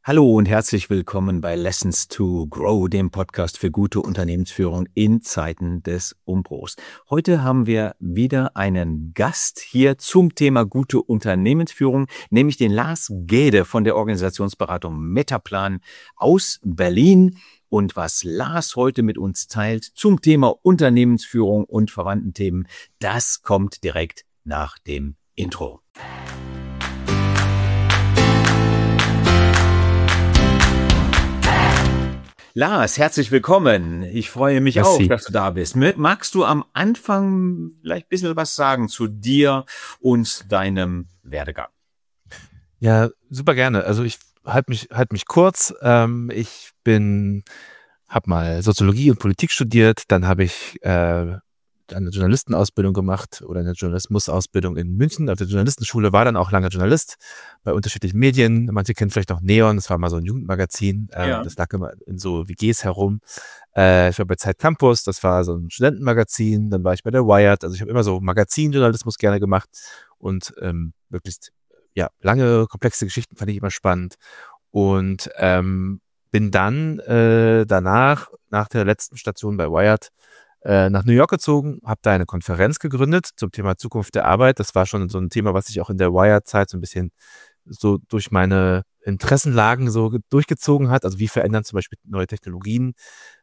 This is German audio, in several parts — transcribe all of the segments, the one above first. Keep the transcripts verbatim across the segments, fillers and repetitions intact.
Hallo und herzlich willkommen bei Lessons to Grow, dem Podcast für gute Unternehmensführung in Zeiten des Umbruchs. Heute haben wir wieder einen Gast hier zum Thema gute Unternehmensführung, nämlich den Lars Gäde von der Organisationsberatung Metaplan aus Berlin. Und was Lars heute mit uns teilt zum Thema Unternehmensführung und verwandten Themen, das kommt direkt nach dem Intro. Lars, herzlich willkommen. Ich freue mich Merci. auch, dass du da bist. Magst du am Anfang vielleicht ein bisschen was sagen zu dir und deinem Werdegang? Ja, super gerne. Also ich halte mich, halt mich kurz. Ähm, ich bin, habe mal Soziologie und Politik studiert. Dann habe ich äh, eine Journalistenausbildung gemacht oder eine Journalismusausbildung in München. Auf der Journalistenschule war dann auch lange Journalist bei unterschiedlichen Medien. Manche kennen vielleicht noch Neon, das war mal so ein Jugendmagazin. Ähm, Ja. Das lag immer in so W Gs herum. Äh, ich war bei Zeit Campus, das war so ein Studentenmagazin. Dann war ich bei der Wired. Also ich habe immer so Magazinjournalismus gerne gemacht und ähm, möglichst ja, lange, komplexe Geschichten fand ich immer spannend. Und ähm, bin dann äh, danach, nach der letzten Station bei Wired, äh, nach New York gezogen, habe da eine Konferenz gegründet zum Thema Zukunft der Arbeit. Das war schon so ein Thema, was sich auch in der Wired-Zeit so ein bisschen so durch meine Interessenlagen so ge- durchgezogen hat. Also wie verändern zum Beispiel neue Technologien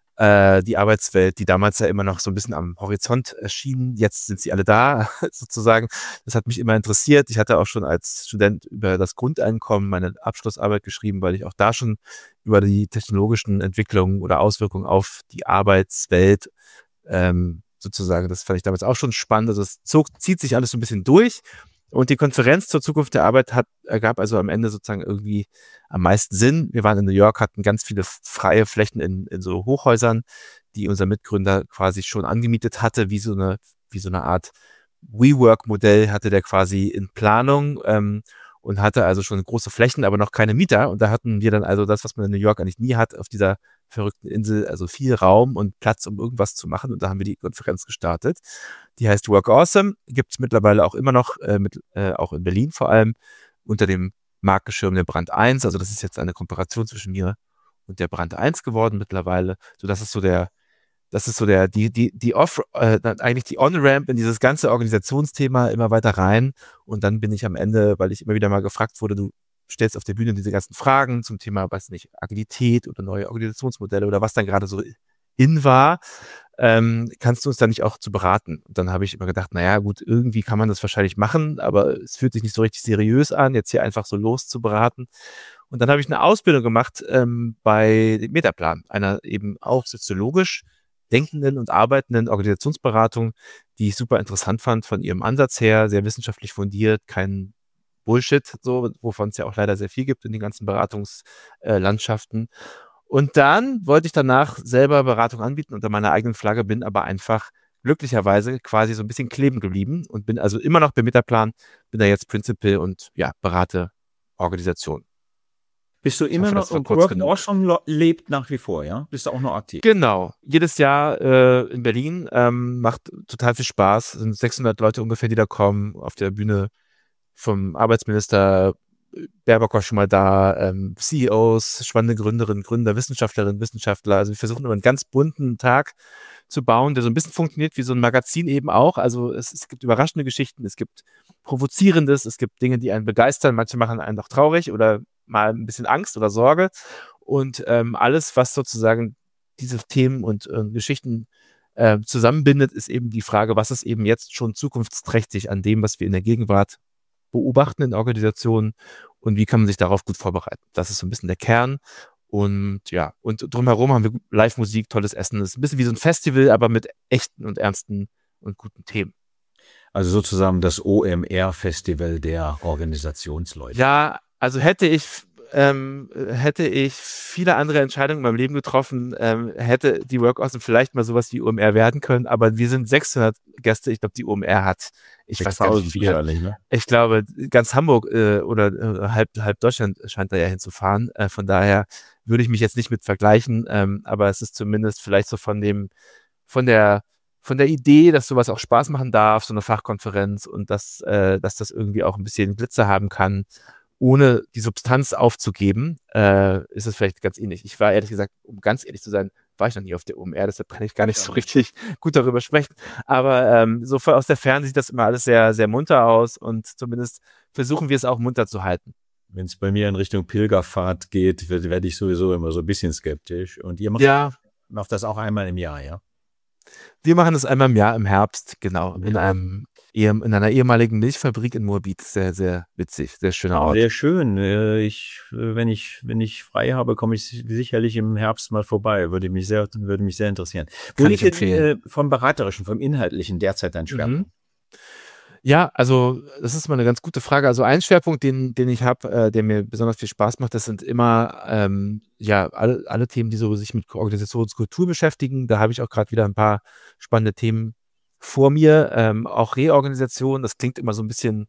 äh, die Arbeitswelt, die damals ja immer noch so ein bisschen am Horizont erschien. Jetzt sind sie alle da, sozusagen. Das hat mich immer interessiert. Ich hatte auch schon als Student über das Grundeinkommen meine Abschlussarbeit geschrieben, weil ich auch da schon über die technologischen Entwicklungen oder Auswirkungen auf die Arbeitswelt ähm, sozusagen, das fand ich damals auch schon spannend. Also es zog, zieht sich alles so ein bisschen durch. Und die Konferenz zur Zukunft der Arbeit hat, ergab also am Ende sozusagen irgendwie am meisten Sinn. Wir waren in New York, hatten ganz viele freie Flächen in, in so Hochhäusern, die unser Mitgründer quasi schon angemietet hatte, wie so eine, wie so eine Art WeWork-Modell hatte der quasi in Planung ähm, und hatte also schon große Flächen, aber noch keine Mieter. Und da hatten wir dann also das, was man in New York eigentlich nie hat, auf dieser verrückten Insel, also viel Raum und Platz, um irgendwas zu machen. Und da haben wir die Konferenz gestartet. Die heißt Work Awesome, gibt es mittlerweile auch immer noch, äh, mit, äh, auch in Berlin vor allem, unter dem Markenschirm der Brand eins. Also das ist jetzt eine Kooperation zwischen mir und der Brand eins geworden mittlerweile. So, das ist so der, das ist so der, die, die, die Off, äh, eigentlich die On-Ramp in dieses ganze Organisationsthema immer weiter rein. Und dann bin ich am Ende, weil ich immer wieder mal gefragt wurde, du stellst auf der Bühne diese ganzen Fragen zum Thema, weiß nicht, Agilität oder neue Organisationsmodelle oder was dann gerade so in war, ähm, kannst du uns da nicht auch zu beraten? Und dann habe ich immer gedacht, naja, gut, irgendwie kann man das wahrscheinlich machen, aber es fühlt sich nicht so richtig seriös an, jetzt hier einfach so loszuberaten. Und dann habe ich eine Ausbildung gemacht ähm, bei Metaplan, einer eben auch soziologisch denkenden und arbeitenden Organisationsberatung, die ich super interessant fand von ihrem Ansatz her, sehr wissenschaftlich fundiert, kein Bullshit, so, wovon es ja auch leider sehr viel gibt in den ganzen Beratungslandschaften. Und dann wollte ich danach selber Beratung anbieten unter meiner eigenen Flagge, bin aber einfach glücklicherweise quasi so ein bisschen kleben geblieben und bin also immer noch bei Metaplan, bin da jetzt Principal und ja, berate Organisationen. Bist du Ich immer hoffe, noch, das war und kurz Work genug. Awesome lo- lebt nach wie vor, ja? Bist du auch noch aktiv? Genau, jedes Jahr äh, in Berlin, ähm, macht total viel Spaß. Es sind sechshundert Leute ungefähr, die da kommen. Auf der Bühne vom Arbeitsminister äh, Baerbock war schon mal da, ähm, C E Os, spannende Gründerinnen, Gründer, Wissenschaftlerinnen, Wissenschaftler. Also wir versuchen immer einen ganz bunten Tag zu bauen, der so ein bisschen funktioniert wie so ein Magazin eben auch. Also es, es gibt überraschende Geschichten, es gibt Provozierendes, es gibt Dinge, die einen begeistern, manche machen einen doch traurig oder mal ein bisschen Angst oder Sorge. Und ähm, alles, was sozusagen diese Themen und äh, Geschichten äh, zusammenbindet, ist eben die Frage, was ist eben jetzt schon zukunftsträchtig an dem, was wir in der Gegenwart beobachten in Organisationen und wie kann man sich darauf gut vorbereiten. Das ist so ein bisschen der Kern. Und ja, und drumherum haben wir Live-Musik, tolles Essen. Das ist ein bisschen wie so ein Festival, aber mit echten und ernsten und guten Themen. Also sozusagen das O M R-Festival der Organisationsleute. Ja, also hätte ich ähm, hätte ich viele andere Entscheidungen in meinem Leben getroffen, ähm, hätte die Work Awesome vielleicht mal sowas wie O M R werden können, aber wir sind sechshundert Gäste. Ich glaube, die O M R hat, ich weiß gar nicht, wie viel. wahrscheinlich, ne? Ich glaube, ganz Hamburg äh, oder äh, halb, halb Deutschland scheint da ja hinzufahren. Äh, von daher würde ich mich jetzt nicht mit vergleichen, ähm, aber es ist zumindest vielleicht so von dem, von der von der Idee, dass sowas auch Spaß machen darf, so eine Fachkonferenz und dass, äh, dass das irgendwie auch ein bisschen Glitzer haben kann ohne die Substanz aufzugeben, äh, ist es vielleicht ganz ähnlich. Ich war ehrlich gesagt, um ganz ehrlich zu sein, war ich noch nie auf der O M R, deshalb kann ich gar nicht so richtig gut darüber sprechen. Aber ähm, so aus der Ferne sieht das immer alles sehr, sehr munter aus und zumindest versuchen wir es auch munter zu halten. Wenn es bei mir in Richtung Pilgerfahrt geht, werde werd ich sowieso immer so ein bisschen skeptisch. Und ihr macht, ja. macht das auch einmal im Jahr, ja? Wir machen das einmal im Jahr im Herbst, genau, in einem in einer ehemaligen Milchfabrik in Moabit. Sehr, sehr witzig, sehr schöner Ort. Sehr schön. Ich, wenn ich, wenn ich frei habe, komme ich sicherlich im Herbst mal vorbei. Würde mich sehr, würde mich sehr interessieren. Wo liegt denn vom Beraterischen, vom Inhaltlichen derzeit dein Schwerpunkt? Mhm. Ja, also das ist mal eine ganz gute Frage. Also ein Schwerpunkt, den, den ich habe, äh, der mir besonders viel Spaß macht, das sind immer ähm, ja alle, alle Themen, die so sich mit Organisationskultur beschäftigen. Da habe ich auch gerade wieder ein paar spannende Themen vor mir. Ähm, auch Reorganisation, das klingt immer so ein bisschen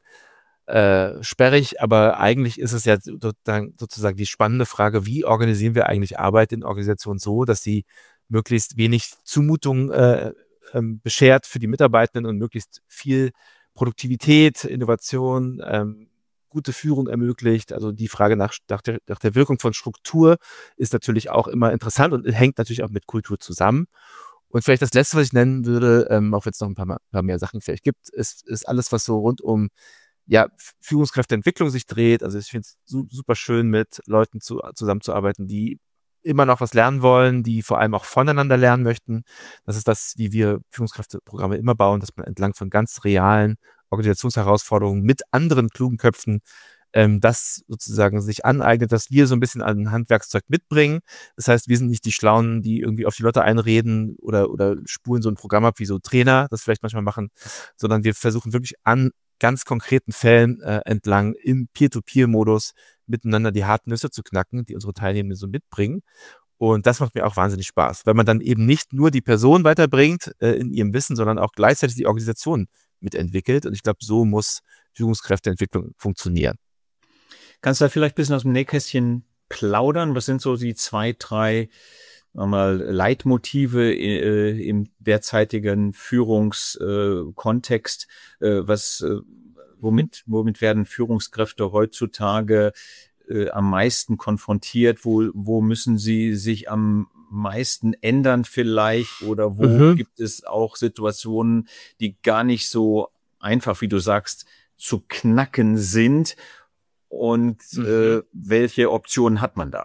äh, sperrig, aber eigentlich ist es ja sozusagen die spannende Frage, wie organisieren wir eigentlich Arbeit in Organisationen so, dass sie möglichst wenig Zumutung äh, ähm, beschert für die Mitarbeitenden und möglichst viel Produktivität, Innovation, ähm, gute Führung ermöglicht. Also die Frage nach, nach, der, nach der Wirkung von Struktur ist natürlich auch immer interessant und hängt natürlich auch mit Kultur zusammen. Und vielleicht das Letzte, was ich nennen würde, ähm, auch wenn es noch ein paar, paar mehr Sachen vielleicht gibt, ist, ist alles, was so rund um ja, Führungskräfteentwicklung sich dreht. Also ich finde es su- super schön, mit Leuten zu, zusammenzuarbeiten, die immer noch was lernen wollen, die vor allem auch voneinander lernen möchten. Das ist das, wie wir Führungskräfteprogramme immer bauen, dass man entlang von ganz realen Organisationsherausforderungen mit anderen klugen Köpfen ähm, das sozusagen sich aneignet, dass wir so ein bisschen an Handwerkszeug mitbringen. Das heißt, wir sind nicht die Schlauen, die irgendwie auf die Leute einreden oder, oder spulen so ein Programm ab, wie so Trainer das vielleicht manchmal machen, sondern wir versuchen wirklich an ganz konkreten Fällen äh, entlang im Peer-to-Peer-Modus miteinander die harten Nüsse zu knacken, die unsere Teilnehmenden so mitbringen. Und das macht mir auch wahnsinnig Spaß, weil man dann eben nicht nur die Person weiterbringt äh, in ihrem Wissen, sondern auch gleichzeitig die Organisation mitentwickelt. Und ich glaube, so muss Führungskräfteentwicklung funktionieren. Kannst du da vielleicht ein bisschen aus dem Nähkästchen plaudern? Was sind so die zwei, drei mal Leitmotive äh, im derzeitigen Führungskontext? Äh, was, äh, womit, womit werden Führungskräfte heutzutage äh, am meisten konfrontiert? Wo, wo müssen sie sich am meisten ändern vielleicht? Oder wo mhm. gibt es auch Situationen, die gar nicht so einfach, wie du sagst, zu knacken sind? Und mhm. äh, welche Optionen hat man da?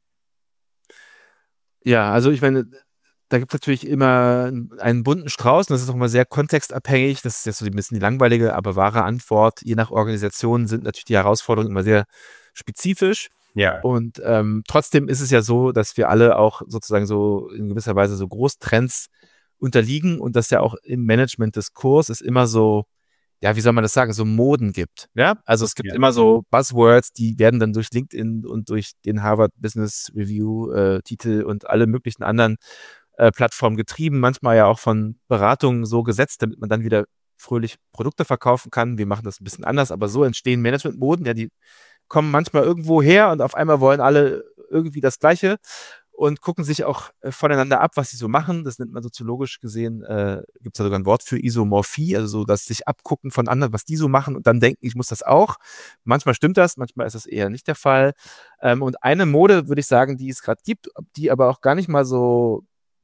Ja, also ich meine, da gibt es natürlich immer einen bunten Strauß und das ist auch immer sehr kontextabhängig. Das ist jetzt so ein bisschen die langweilige, aber wahre Antwort. Je nach Organisation sind natürlich die Herausforderungen immer sehr spezifisch. Ja. Und ähm, trotzdem ist es ja so, dass wir alle auch sozusagen so in gewisser Weise so Großtrends unterliegen und dass ja auch im Management-Diskurs es immer so, ja, wie soll man das sagen, so Moden gibt. Ja, also es gibt ja. immer so Buzzwords, die werden dann durch LinkedIn und durch den Harvard Business Review äh, Titel und alle möglichen anderen äh, Plattformen getrieben, manchmal ja auch von Beratungen so gesetzt, damit man dann wieder fröhlich Produkte verkaufen kann. Wir machen das ein bisschen anders, aber so entstehen Management-Moden, ja, die kommen manchmal irgendwo her und auf einmal wollen alle irgendwie das Gleiche und gucken sich auch äh, voneinander ab, was sie so machen. Das nennt man soziologisch gesehen, äh, gibt es da sogar ein Wort für Isomorphie, also so, dass sich abgucken von anderen, was die so machen und dann denken, ich muss das auch. Manchmal stimmt das, manchmal ist das eher nicht der Fall. Ähm, und eine Mode, würde ich sagen, die es gerade gibt, die aber auch gar nicht mal so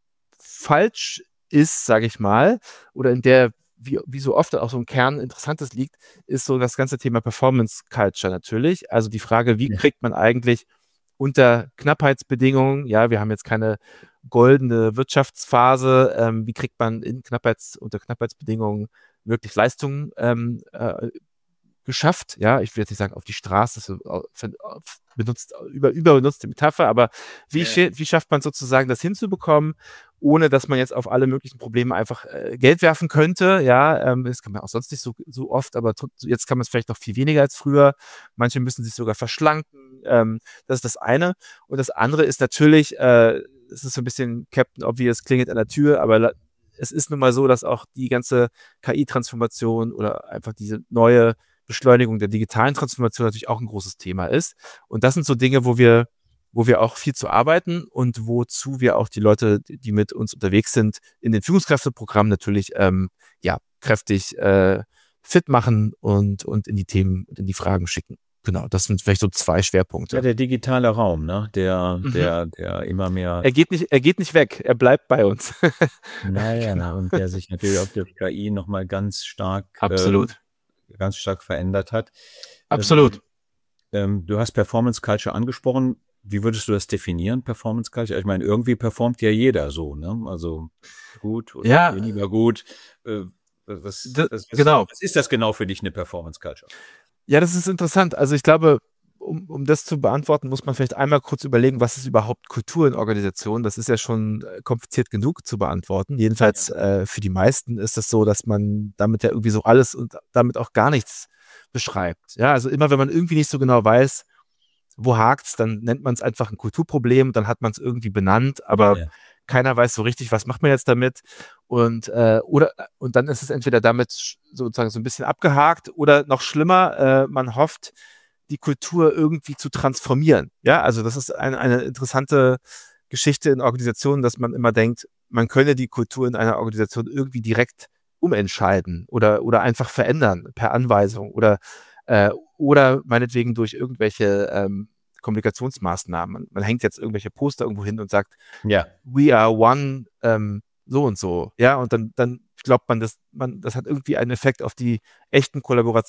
falsch ist, sage ich mal, oder in der wie, wie so oft auch so ein Kern Interessantes liegt, ist so das ganze Thema Performance Culture natürlich. Also die Frage, wie ja. kriegt man eigentlich unter Knappheitsbedingungen, ja, wir haben jetzt keine goldene Wirtschaftsphase, ähm, wie kriegt man in Knappheits, unter Knappheitsbedingungen wirklich Leistungen ähm, äh, geschafft, ja, ich will jetzt nicht sagen auf die Straße, das ist benutzt, über, überbenutzte Metapher, aber wie, ja. wie schafft man sozusagen das hinzubekommen, ohne dass man jetzt auf alle möglichen Probleme einfach äh, Geld werfen könnte, ja, ähm, das kann man auch sonst nicht so, so oft, aber jetzt kann man es vielleicht noch viel weniger als früher, manche müssen sich sogar verschlanken, ähm, das ist das eine und das andere ist natürlich, äh, es ist so ein bisschen Captain Obvious, klingelt an der Tür, aber es ist nun mal so, dass auch die ganze K I-Transformation oder einfach diese neue Beschleunigung der digitalen Transformation natürlich auch ein großes Thema ist. Und das sind so Dinge, wo wir, wo wir auch viel zu arbeiten und wozu wir auch die Leute, die mit uns unterwegs sind, in den Führungskräfteprogrammen natürlich ähm, ja, kräftig äh, fit machen und, und in die Themen, in die Fragen schicken. Genau, das sind vielleicht so zwei Schwerpunkte. Ja, der digitale Raum, ne? Der, mhm. der, der immer mehr. Er geht nicht, er geht nicht weg, er bleibt bei uns. Naja, genau. Und der sich natürlich auch durch K I nochmal ganz stark, absolut, äh, ganz stark verändert hat. Absolut. Ähm, du hast Performance Culture angesprochen. Wie würdest du das definieren, Performance Culture? Ich meine, irgendwie performt ja jeder so, ne? Also gut oder ja. weniger gut. Äh, was, das, was, genau. was ist das genau für dich, eine Performance Culture? Ja, das ist interessant. Also ich glaube, um, um das zu beantworten, muss man vielleicht einmal kurz überlegen, was ist überhaupt Kultur in Organisationen? Das ist ja schon kompliziert genug zu beantworten. Jedenfalls ja. äh, für die meisten ist es so, dass man damit ja irgendwie so alles und damit auch gar nichts beschreibt. Ja, also immer, wenn man irgendwie nicht so genau weiß, wo hakt's, dann nennt man es einfach ein Kulturproblem, dann hat man es irgendwie benannt, aber ja. keiner weiß so richtig, was macht man jetzt damit. Und, äh, oder, und dann ist es entweder damit sozusagen so ein bisschen abgehakt oder noch schlimmer, äh, man hofft, die Kultur irgendwie zu transformieren. Ja, also das ist eine, eine interessante Geschichte in Organisationen, dass man immer denkt, man könne die Kultur in einer Organisation irgendwie direkt umentscheiden oder, oder einfach verändern per Anweisung oder, äh, oder meinetwegen durch irgendwelche ähm, Kommunikationsmaßnahmen. Man, man hängt jetzt irgendwelche Poster irgendwo hin und sagt, ja. we are one, ähm, so und so. Ja, und dann, dann glaubt man, dass man, das hat irgendwie einen Effekt auf die echten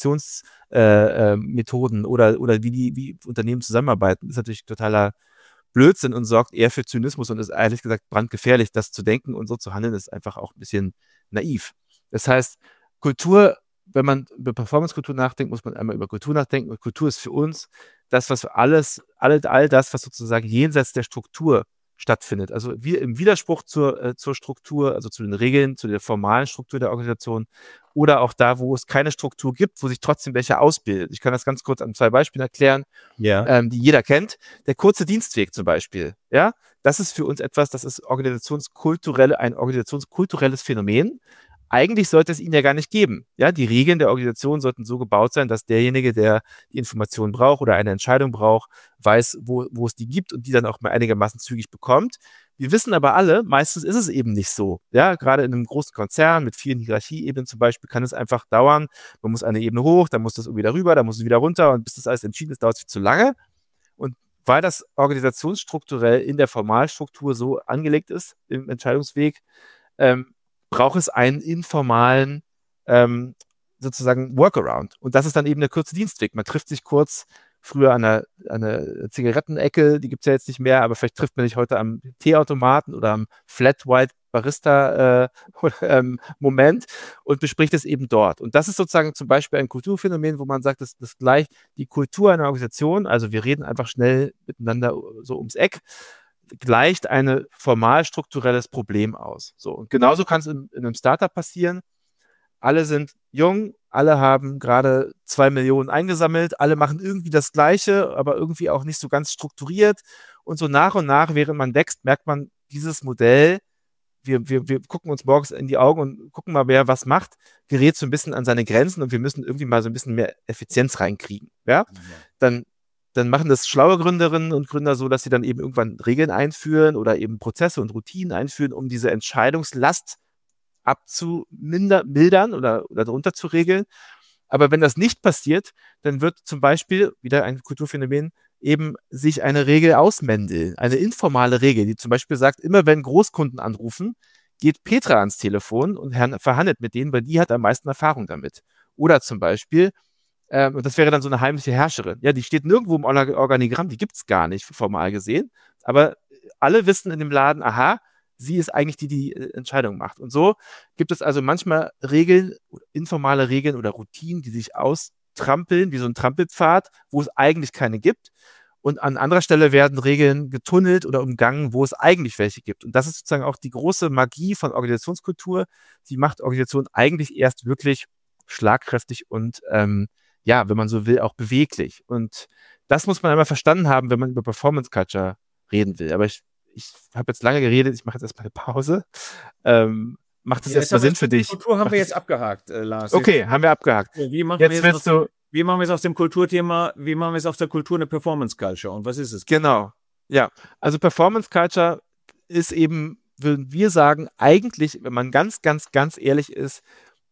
Kollaborationsmethoden äh, äh, oder, oder wie die, wie Unternehmen zusammenarbeiten. Das ist natürlich totaler Blödsinn und sorgt eher für Zynismus und ist ehrlich gesagt brandgefährlich. Das zu denken und so zu handeln, ist einfach auch ein bisschen naiv. Das heißt, Kultur, wenn man über Performance-Kultur nachdenkt, muss man einmal über Kultur nachdenken. Und Kultur ist für uns das, was alles, all, all das, was sozusagen jenseits der Struktur stattfindet. Also wir im Widerspruch zur, äh, zur Struktur, also zu den Regeln, zu der formalen Struktur der Organisation oder auch da, wo es keine Struktur gibt, wo sich trotzdem welche ausbildet. Ich kann das ganz kurz an zwei Beispielen erklären, ja. ähm, die jeder kennt. Der kurze Dienstweg zum Beispiel, ja, das ist für uns etwas, das ist organisationskulturelle, ein organisationskulturelles Phänomen. Eigentlich sollte es ihn ja gar nicht geben. Ja, die Regeln der Organisation sollten so gebaut sein, dass derjenige, der die Information braucht oder eine Entscheidung braucht, weiß, wo, wo es die gibt und die dann auch mal einigermaßen zügig bekommt. Wir wissen aber alle, meistens ist es eben nicht so. Ja, gerade in einem großen Konzern mit vielen Hierarchieebenen zum Beispiel kann es einfach dauern. Man muss eine Ebene hoch, dann muss das irgendwie darüber, dann muss es wieder runter und bis das alles entschieden ist, dauert es viel zu lange. Und weil das organisationsstrukturell in der Formalstruktur so angelegt ist im Entscheidungsweg, ähm, braucht es einen informalen ähm, sozusagen Workaround. Und das ist dann eben der kurze Dienstweg. Man trifft sich kurz früher an einer, an einer Zigarettenecke, die gibt es ja jetzt nicht mehr, aber vielleicht trifft man sich heute am Teeautomaten oder am Flat White Barista äh, ähm, Moment und bespricht es eben dort. Und das ist sozusagen zum Beispiel ein Kulturphänomen, wo man sagt, dass das gleich die Kultur einer Organisation, also wir reden einfach schnell miteinander so ums Eck, gleicht ein formal strukturelles Problem aus. So, und genauso kann es in, in einem Startup passieren. Alle sind jung, alle haben gerade zwei Millionen eingesammelt, alle machen irgendwie das Gleiche, aber irgendwie auch nicht so ganz strukturiert. Und so nach und nach, während man wächst, merkt man, dieses Modell, wir, wir, wir gucken uns morgens in die Augen und gucken mal, wer was macht, gerät so ein bisschen an seine Grenzen und wir müssen irgendwie mal so ein bisschen mehr Effizienz reinkriegen. Ja? Mhm. Dann Dann machen das schlaue Gründerinnen und Gründer so, dass sie dann eben irgendwann Regeln einführen oder eben Prozesse und Routinen einführen, um diese Entscheidungslast abzumildern oder, oder darunter zu regeln. Aber wenn das nicht passiert, dann wird zum Beispiel, wieder ein Kulturphänomen, eben sich eine Regel ausmändeln, eine informale Regel, die zum Beispiel sagt, immer wenn Großkunden anrufen, geht Petra ans Telefon und verhandelt mit denen, weil die hat am meisten Erfahrung damit. Oder zum Beispiel, Ähm, und das wäre dann so eine heimliche Herrscherin. Ja, die steht nirgendwo im Organigramm, die gibt es gar nicht, formal gesehen. Aber alle wissen in dem Laden, aha, sie ist eigentlich die, die die Entscheidung macht. Und so gibt es also manchmal Regeln, informale Regeln oder Routinen, die sich austrampeln, wie so ein Trampelpfad, wo es eigentlich keine gibt. Und an anderer Stelle werden Regeln getunnelt oder umgangen, wo es eigentlich welche gibt. Und das ist sozusagen auch die große Magie von Organisationskultur. Sie macht Organisation eigentlich erst wirklich schlagkräftig und ähm, ja, wenn man so will, auch beweglich. Und das muss man einmal verstanden haben, wenn man über Performance Culture reden will. Aber ich, ich habe jetzt lange geredet, ich mache jetzt erstmal eine Pause. Ähm, macht das ja, erstmal Sinn für dich? Kultur haben wir jetzt abgehakt, äh, Lars. Okay, jetzt, haben wir abgehakt. Wie machen jetzt wir willst du, wie machen wir es aus dem Kulturthema, wie machen wir es aus der Kultur eine Performance Culture? Und was ist es? Genau, ja. Also Performance Culture ist eben, würden wir sagen, eigentlich, wenn man ganz, ganz, ganz ehrlich ist,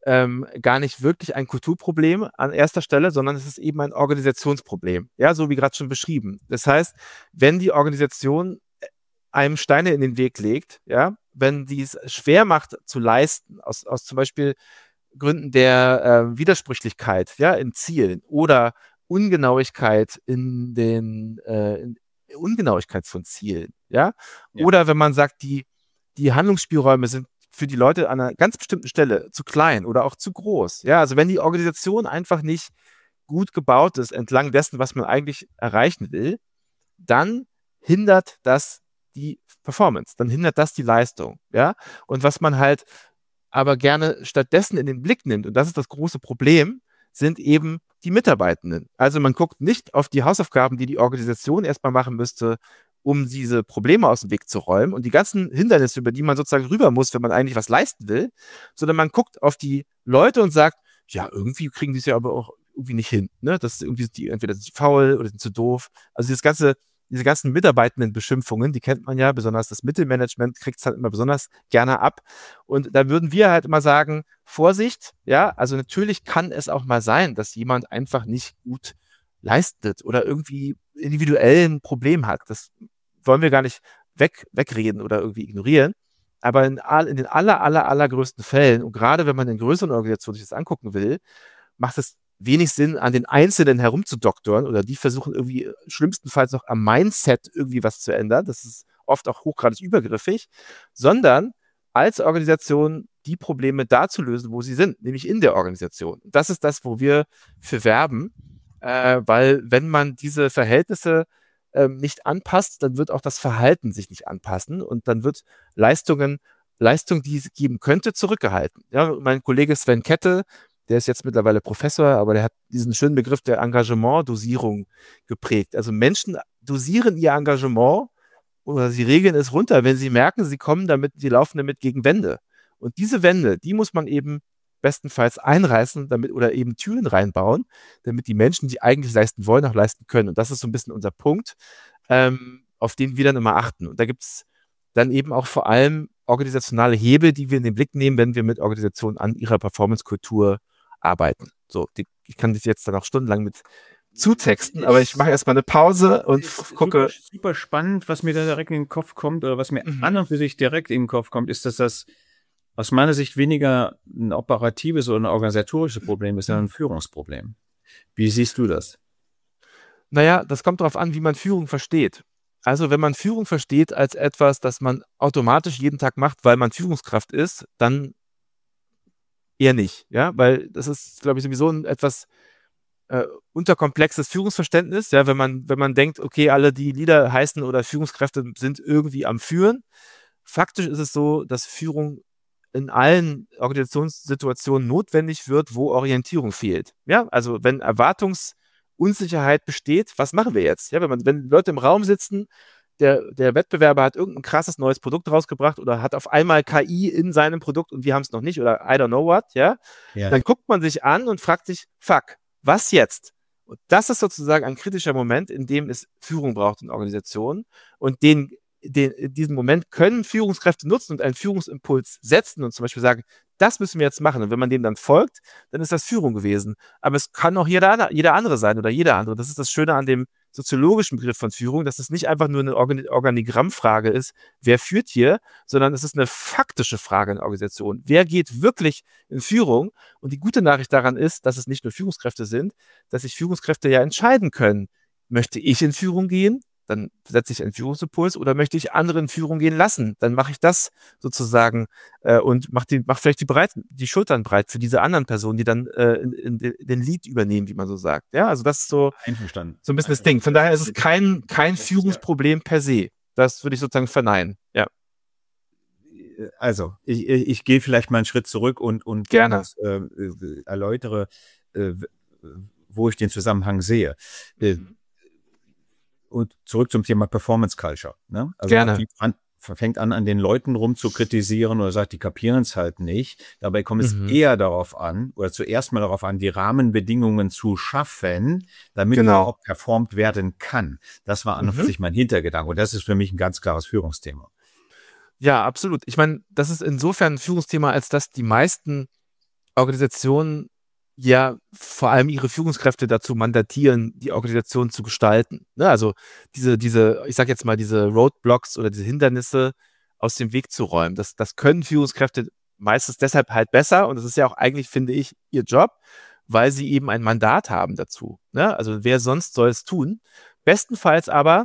ähm, gar nicht wirklich ein Kulturproblem an erster Stelle, sondern es ist eben ein Organisationsproblem. Ja, so wie gerade schon beschrieben. Das heißt, wenn die Organisation einem Steine in den Weg legt, ja, wenn die es schwer macht zu leisten, aus, aus zum Beispiel Gründen der äh, Widersprüchlichkeit, ja, in Zielen oder Ungenauigkeit in den äh, in Ungenauigkeit von Zielen, ja, Ja. oder wenn man sagt, die die Handlungsspielräume sind für die Leute an einer ganz bestimmten Stelle zu klein oder auch zu groß, ja, also wenn die Organisation einfach nicht gut gebaut ist entlang dessen, was man eigentlich erreichen will, dann hindert das die Performance, dann hindert das die Leistung, ja, und was man halt aber gerne stattdessen in den Blick nimmt, und das ist das große Problem, sind eben die Mitarbeitenden. Also man guckt nicht auf die Hausaufgaben, die die Organisation erstmal machen müsste, um diese Probleme aus dem Weg zu räumen und die ganzen Hindernisse, über die man sozusagen rüber muss, wenn man eigentlich was leisten will, sondern man guckt auf die Leute und sagt, ja, irgendwie kriegen die es ja aber auch irgendwie nicht hin. Ne? Das ist irgendwie die, entweder sind die faul oder sind zu doof. Also dieses ganze Diese ganzen Mitarbeitenden-Beschimpfungen, die kennt man ja, besonders das Mittelmanagement kriegt es halt immer besonders gerne ab. Und da würden wir halt immer sagen, Vorsicht, ja, also natürlich kann es auch mal sein, dass jemand einfach nicht gut leistet oder irgendwie individuell ein Problem hat. Das wollen wir gar nicht weg, wegreden oder irgendwie ignorieren. Aber in, all, in den aller, aller, allergrößten Fällen, und gerade wenn man in größeren Organisationen sich das angucken will, macht es wenig Sinn, an den Einzelnen herumzudoktoren oder die versuchen irgendwie schlimmstenfalls noch am Mindset irgendwie was zu ändern. Das ist oft auch hochgradig übergriffig, sondern als Organisation die Probleme da zu lösen, wo sie sind, nämlich in der Organisation. Das ist das, wo wir für werben, äh, weil wenn man diese Verhältnisse äh, nicht anpasst, dann wird auch das Verhalten sich nicht anpassen und dann wird Leistungen, Leistung, die es geben könnte, zurückgehalten. Ja, mein Kollege Sven Kette, der ist jetzt mittlerweile Professor, aber der hat diesen schönen Begriff der Engagement-Dosierung geprägt. Also Menschen dosieren ihr Engagement oder sie regeln es runter, wenn sie merken, sie kommen damit, sie laufen damit gegen Wände. Und diese Wände, die muss man eben bestenfalls einreißen, damit oder eben Türen reinbauen, damit die Menschen, die eigentlich leisten wollen, auch leisten können. Und das ist so ein bisschen unser Punkt, ähm, auf den wir dann immer achten. Und da gibt es dann eben auch vor allem organisationale Hebel, die wir in den Blick nehmen, wenn wir mit Organisationen an ihrer Performance-Kultur arbeiten. So, die, ich kann das jetzt dann auch stundenlang mit zutexten, aber ich mache erstmal eine Pause und gucke. Super, super spannend, was mir da direkt in den Kopf kommt oder was mir mhm. an und für sich direkt in den Kopf kommt, ist, dass das aus meiner Sicht weniger ein operatives oder ein organisatorisches Problem ist, sondern ein Führungsproblem. Wie siehst du das? Naja, das kommt darauf an, wie man Führung versteht. Also wenn man Führung versteht als etwas, das man automatisch jeden Tag macht, weil man Führungskraft ist, dann eher nicht, ja, weil das ist, glaube ich, sowieso ein etwas äh, unterkomplexes Führungsverständnis, ja, wenn man, wenn man denkt, okay, alle, die Leader heißen oder Führungskräfte sind irgendwie am Führen. Faktisch ist es so, dass Führung in allen Organisationssituationen notwendig wird, wo Orientierung fehlt. Ja, also wenn Erwartungsunsicherheit besteht, was machen wir jetzt? Ja, wenn man, wenn Leute im Raum sitzen, der, der Wettbewerber hat irgendein krasses neues Produkt rausgebracht oder hat auf einmal K I in seinem Produkt und wir haben es noch nicht oder I don't know what, ja, ja, dann guckt man sich an und fragt sich, fuck, was jetzt? Und das ist sozusagen ein kritischer Moment, in dem es Führung braucht in Organisationen und den, den, diesen Moment können Führungskräfte nutzen und einen Führungsimpuls setzen und zum Beispiel sagen, das müssen wir jetzt machen. Und wenn man dem dann folgt, dann ist das Führung gewesen. Aber es kann auch jeder, jeder andere sein oder jeder andere. Das ist das Schöne an dem soziologischen Begriff von Führung, dass es nicht einfach nur eine Organ- Organigrammfrage ist, wer führt hier, sondern es ist eine faktische Frage in der Organisation. Wer geht wirklich in Führung? Und die gute Nachricht daran ist, dass es nicht nur Führungskräfte sind, dass sich Führungskräfte ja entscheiden können. Möchte ich in Führung gehen? Dann setze ich einen Führungsimpuls oder möchte ich andere in Führung gehen lassen? Dann mache ich das sozusagen äh, und mache die, mach vielleicht die, breit, die Schultern breit für diese anderen Personen, die dann äh, in, in den Lead übernehmen, wie man so sagt. Ja, also das ist so, Einverstanden. so ein bisschen das Ding. Von daher ist es kein, kein Führungsproblem per se. Das würde ich sozusagen verneinen. Ja. Also, ich, ich, ich gehe vielleicht mal einen Schritt zurück und, und gerne das, äh, erläutere, äh, wo ich den Zusammenhang sehe. Mhm. Und zurück zum Thema Performance Culture. Ne? Also Gerne. Die an, fängt an, an den Leuten rum zu kritisieren oder sagt, die kapieren es halt nicht. Dabei kommt es mhm. eher darauf an, oder zuerst mal darauf an, die Rahmenbedingungen zu schaffen, damit genau. überhaupt performt werden kann. Das war an und für mhm. sich mein Hintergedanke. Und das ist für mich ein ganz klares Führungsthema. Ja, absolut. Ich meine, das ist insofern ein Führungsthema, als dass die meisten Organisationen ja vor allem ihre Führungskräfte dazu mandatieren, die Organisation zu gestalten. Ne? Also diese, diese, ich sag jetzt mal, diese Roadblocks oder diese Hindernisse aus dem Weg zu räumen. Das, das können Führungskräfte meistens deshalb halt besser und das ist ja auch eigentlich, finde ich, ihr Job, weil sie eben ein Mandat haben dazu. Ne? Also wer sonst soll es tun? Bestenfalls aber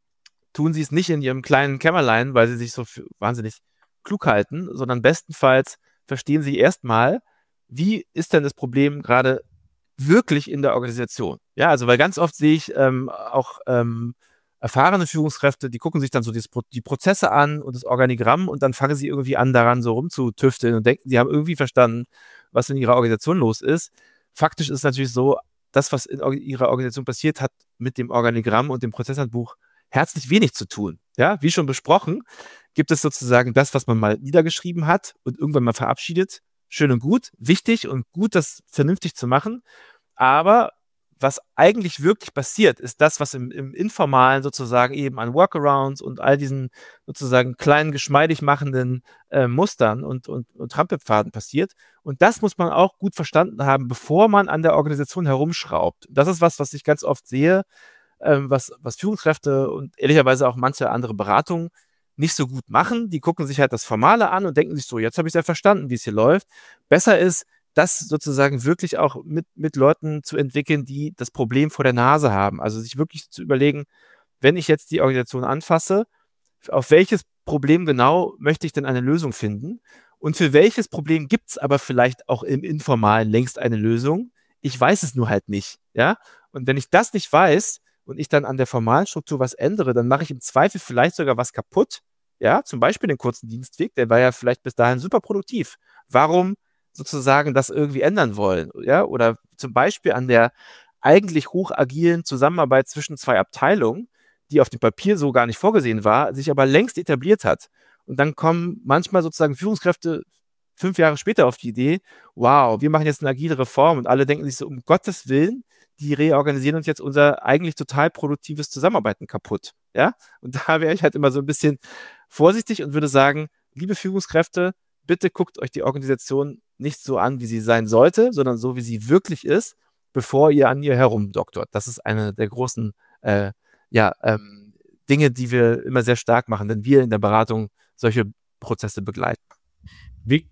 tun sie es nicht in ihrem kleinen Kämmerlein, weil sie sich so für wahnsinnig klug halten, sondern bestenfalls verstehen sie erstmal, wie ist denn das Problem gerade wirklich in der Organisation? Ja, also weil ganz oft sehe ich ähm, auch ähm, erfahrene Führungskräfte, die gucken sich dann so die, die Prozesse an und das Organigramm und dann fangen sie irgendwie an, daran so rumzutüfteln und denken, sie haben irgendwie verstanden, was in ihrer Organisation los ist. Faktisch ist es natürlich so, das, was in ihrer Organisation passiert, hat mit dem Organigramm und dem Prozesshandbuch herzlich wenig zu tun. Ja, wie schon besprochen, gibt es sozusagen das, was man mal niedergeschrieben hat und irgendwann mal verabschiedet. Schön und gut, wichtig und gut, das vernünftig zu machen. Aber was eigentlich wirklich passiert, ist das, was im, im Informalen sozusagen eben an Workarounds und all diesen sozusagen kleinen, geschmeidig machenden äh, Mustern und, und, und Trampelpfaden passiert. Und das muss man auch gut verstanden haben, bevor man an der Organisation herumschraubt. Das ist was, was ich ganz oft sehe, ähm, was, was Führungskräfte und ehrlicherweise auch manche andere Beratungen nicht so gut machen. Die gucken sich halt das Formale an und denken sich so, jetzt habe ich ja verstanden, wie es hier läuft. Besser ist, das sozusagen wirklich auch mit, mit Leuten zu entwickeln, die das Problem vor der Nase haben. Also sich wirklich zu überlegen, wenn ich jetzt die Organisation anfasse, auf welches Problem genau möchte ich denn eine Lösung finden? Und für welches Problem gibt es aber vielleicht auch im Informalen längst eine Lösung? Ich weiß es nur halt nicht. Ja? Und wenn ich das nicht weiß und ich dann an der formalen Struktur was ändere, dann mache ich im Zweifel vielleicht sogar was kaputt. Ja, zum Beispiel den kurzen Dienstweg, der war ja vielleicht bis dahin super produktiv. Warum sozusagen das irgendwie ändern wollen? Ja, oder zum Beispiel an der eigentlich hoch agilen Zusammenarbeit zwischen zwei Abteilungen, die auf dem Papier so gar nicht vorgesehen war, sich aber längst etabliert hat. Und dann kommen manchmal sozusagen Führungskräfte fünf Jahre später auf die Idee, wow, wir machen jetzt eine agile Reform und alle denken sich so, um Gottes Willen, die reorganisieren uns jetzt unser eigentlich total produktives Zusammenarbeiten kaputt. Ja, und da wäre ich halt immer so ein bisschen vorsichtig und würde sagen, liebe Führungskräfte, bitte guckt euch die Organisation nicht so an, wie sie sein sollte, sondern so, wie sie wirklich ist, bevor ihr an ihr herumdoktort. Das ist eine der großen äh, ja, ähm, Dinge, die wir immer sehr stark machen, wenn wir in der Beratung solche Prozesse begleiten. Wie,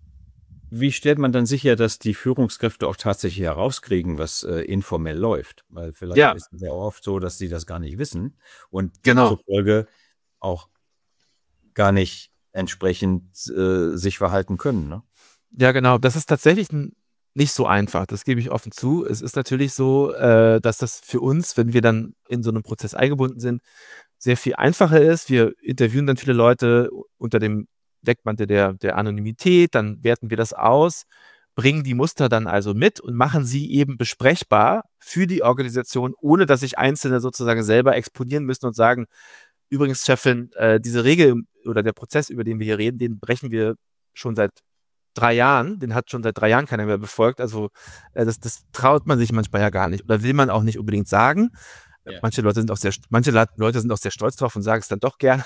wie stellt man dann sicher, dass die Führungskräfte auch tatsächlich herauskriegen, was äh, informell läuft? Weil vielleicht ja. ist es ja oft so, dass sie das gar nicht wissen und genau. zur Folge auch gar nicht entsprechend äh, sich verhalten können. Ne? Ja, genau. Das ist tatsächlich ein, nicht so einfach. Das gebe ich offen zu. Es ist natürlich so, äh, dass das für uns, wenn wir dann in so einem Prozess eingebunden sind, sehr viel einfacher ist. Wir interviewen dann viele Leute unter dem Deckmantel der, der Anonymität, dann werten wir das aus, bringen die Muster dann also mit und machen sie eben besprechbar für die Organisation, ohne dass sich Einzelne sozusagen selber exponieren müssen und sagen, übrigens, Chefin, äh, diese Regel oder der Prozess, über den wir hier reden, den brechen wir schon seit drei Jahren. Den hat schon seit drei Jahren keiner mehr befolgt. Also äh, das, das traut man sich manchmal ja gar nicht oder will man auch nicht unbedingt sagen. Ja. Manche Leute sind auch sehr, manche Leute sind auch sehr stolz drauf und sagen es dann doch gerne.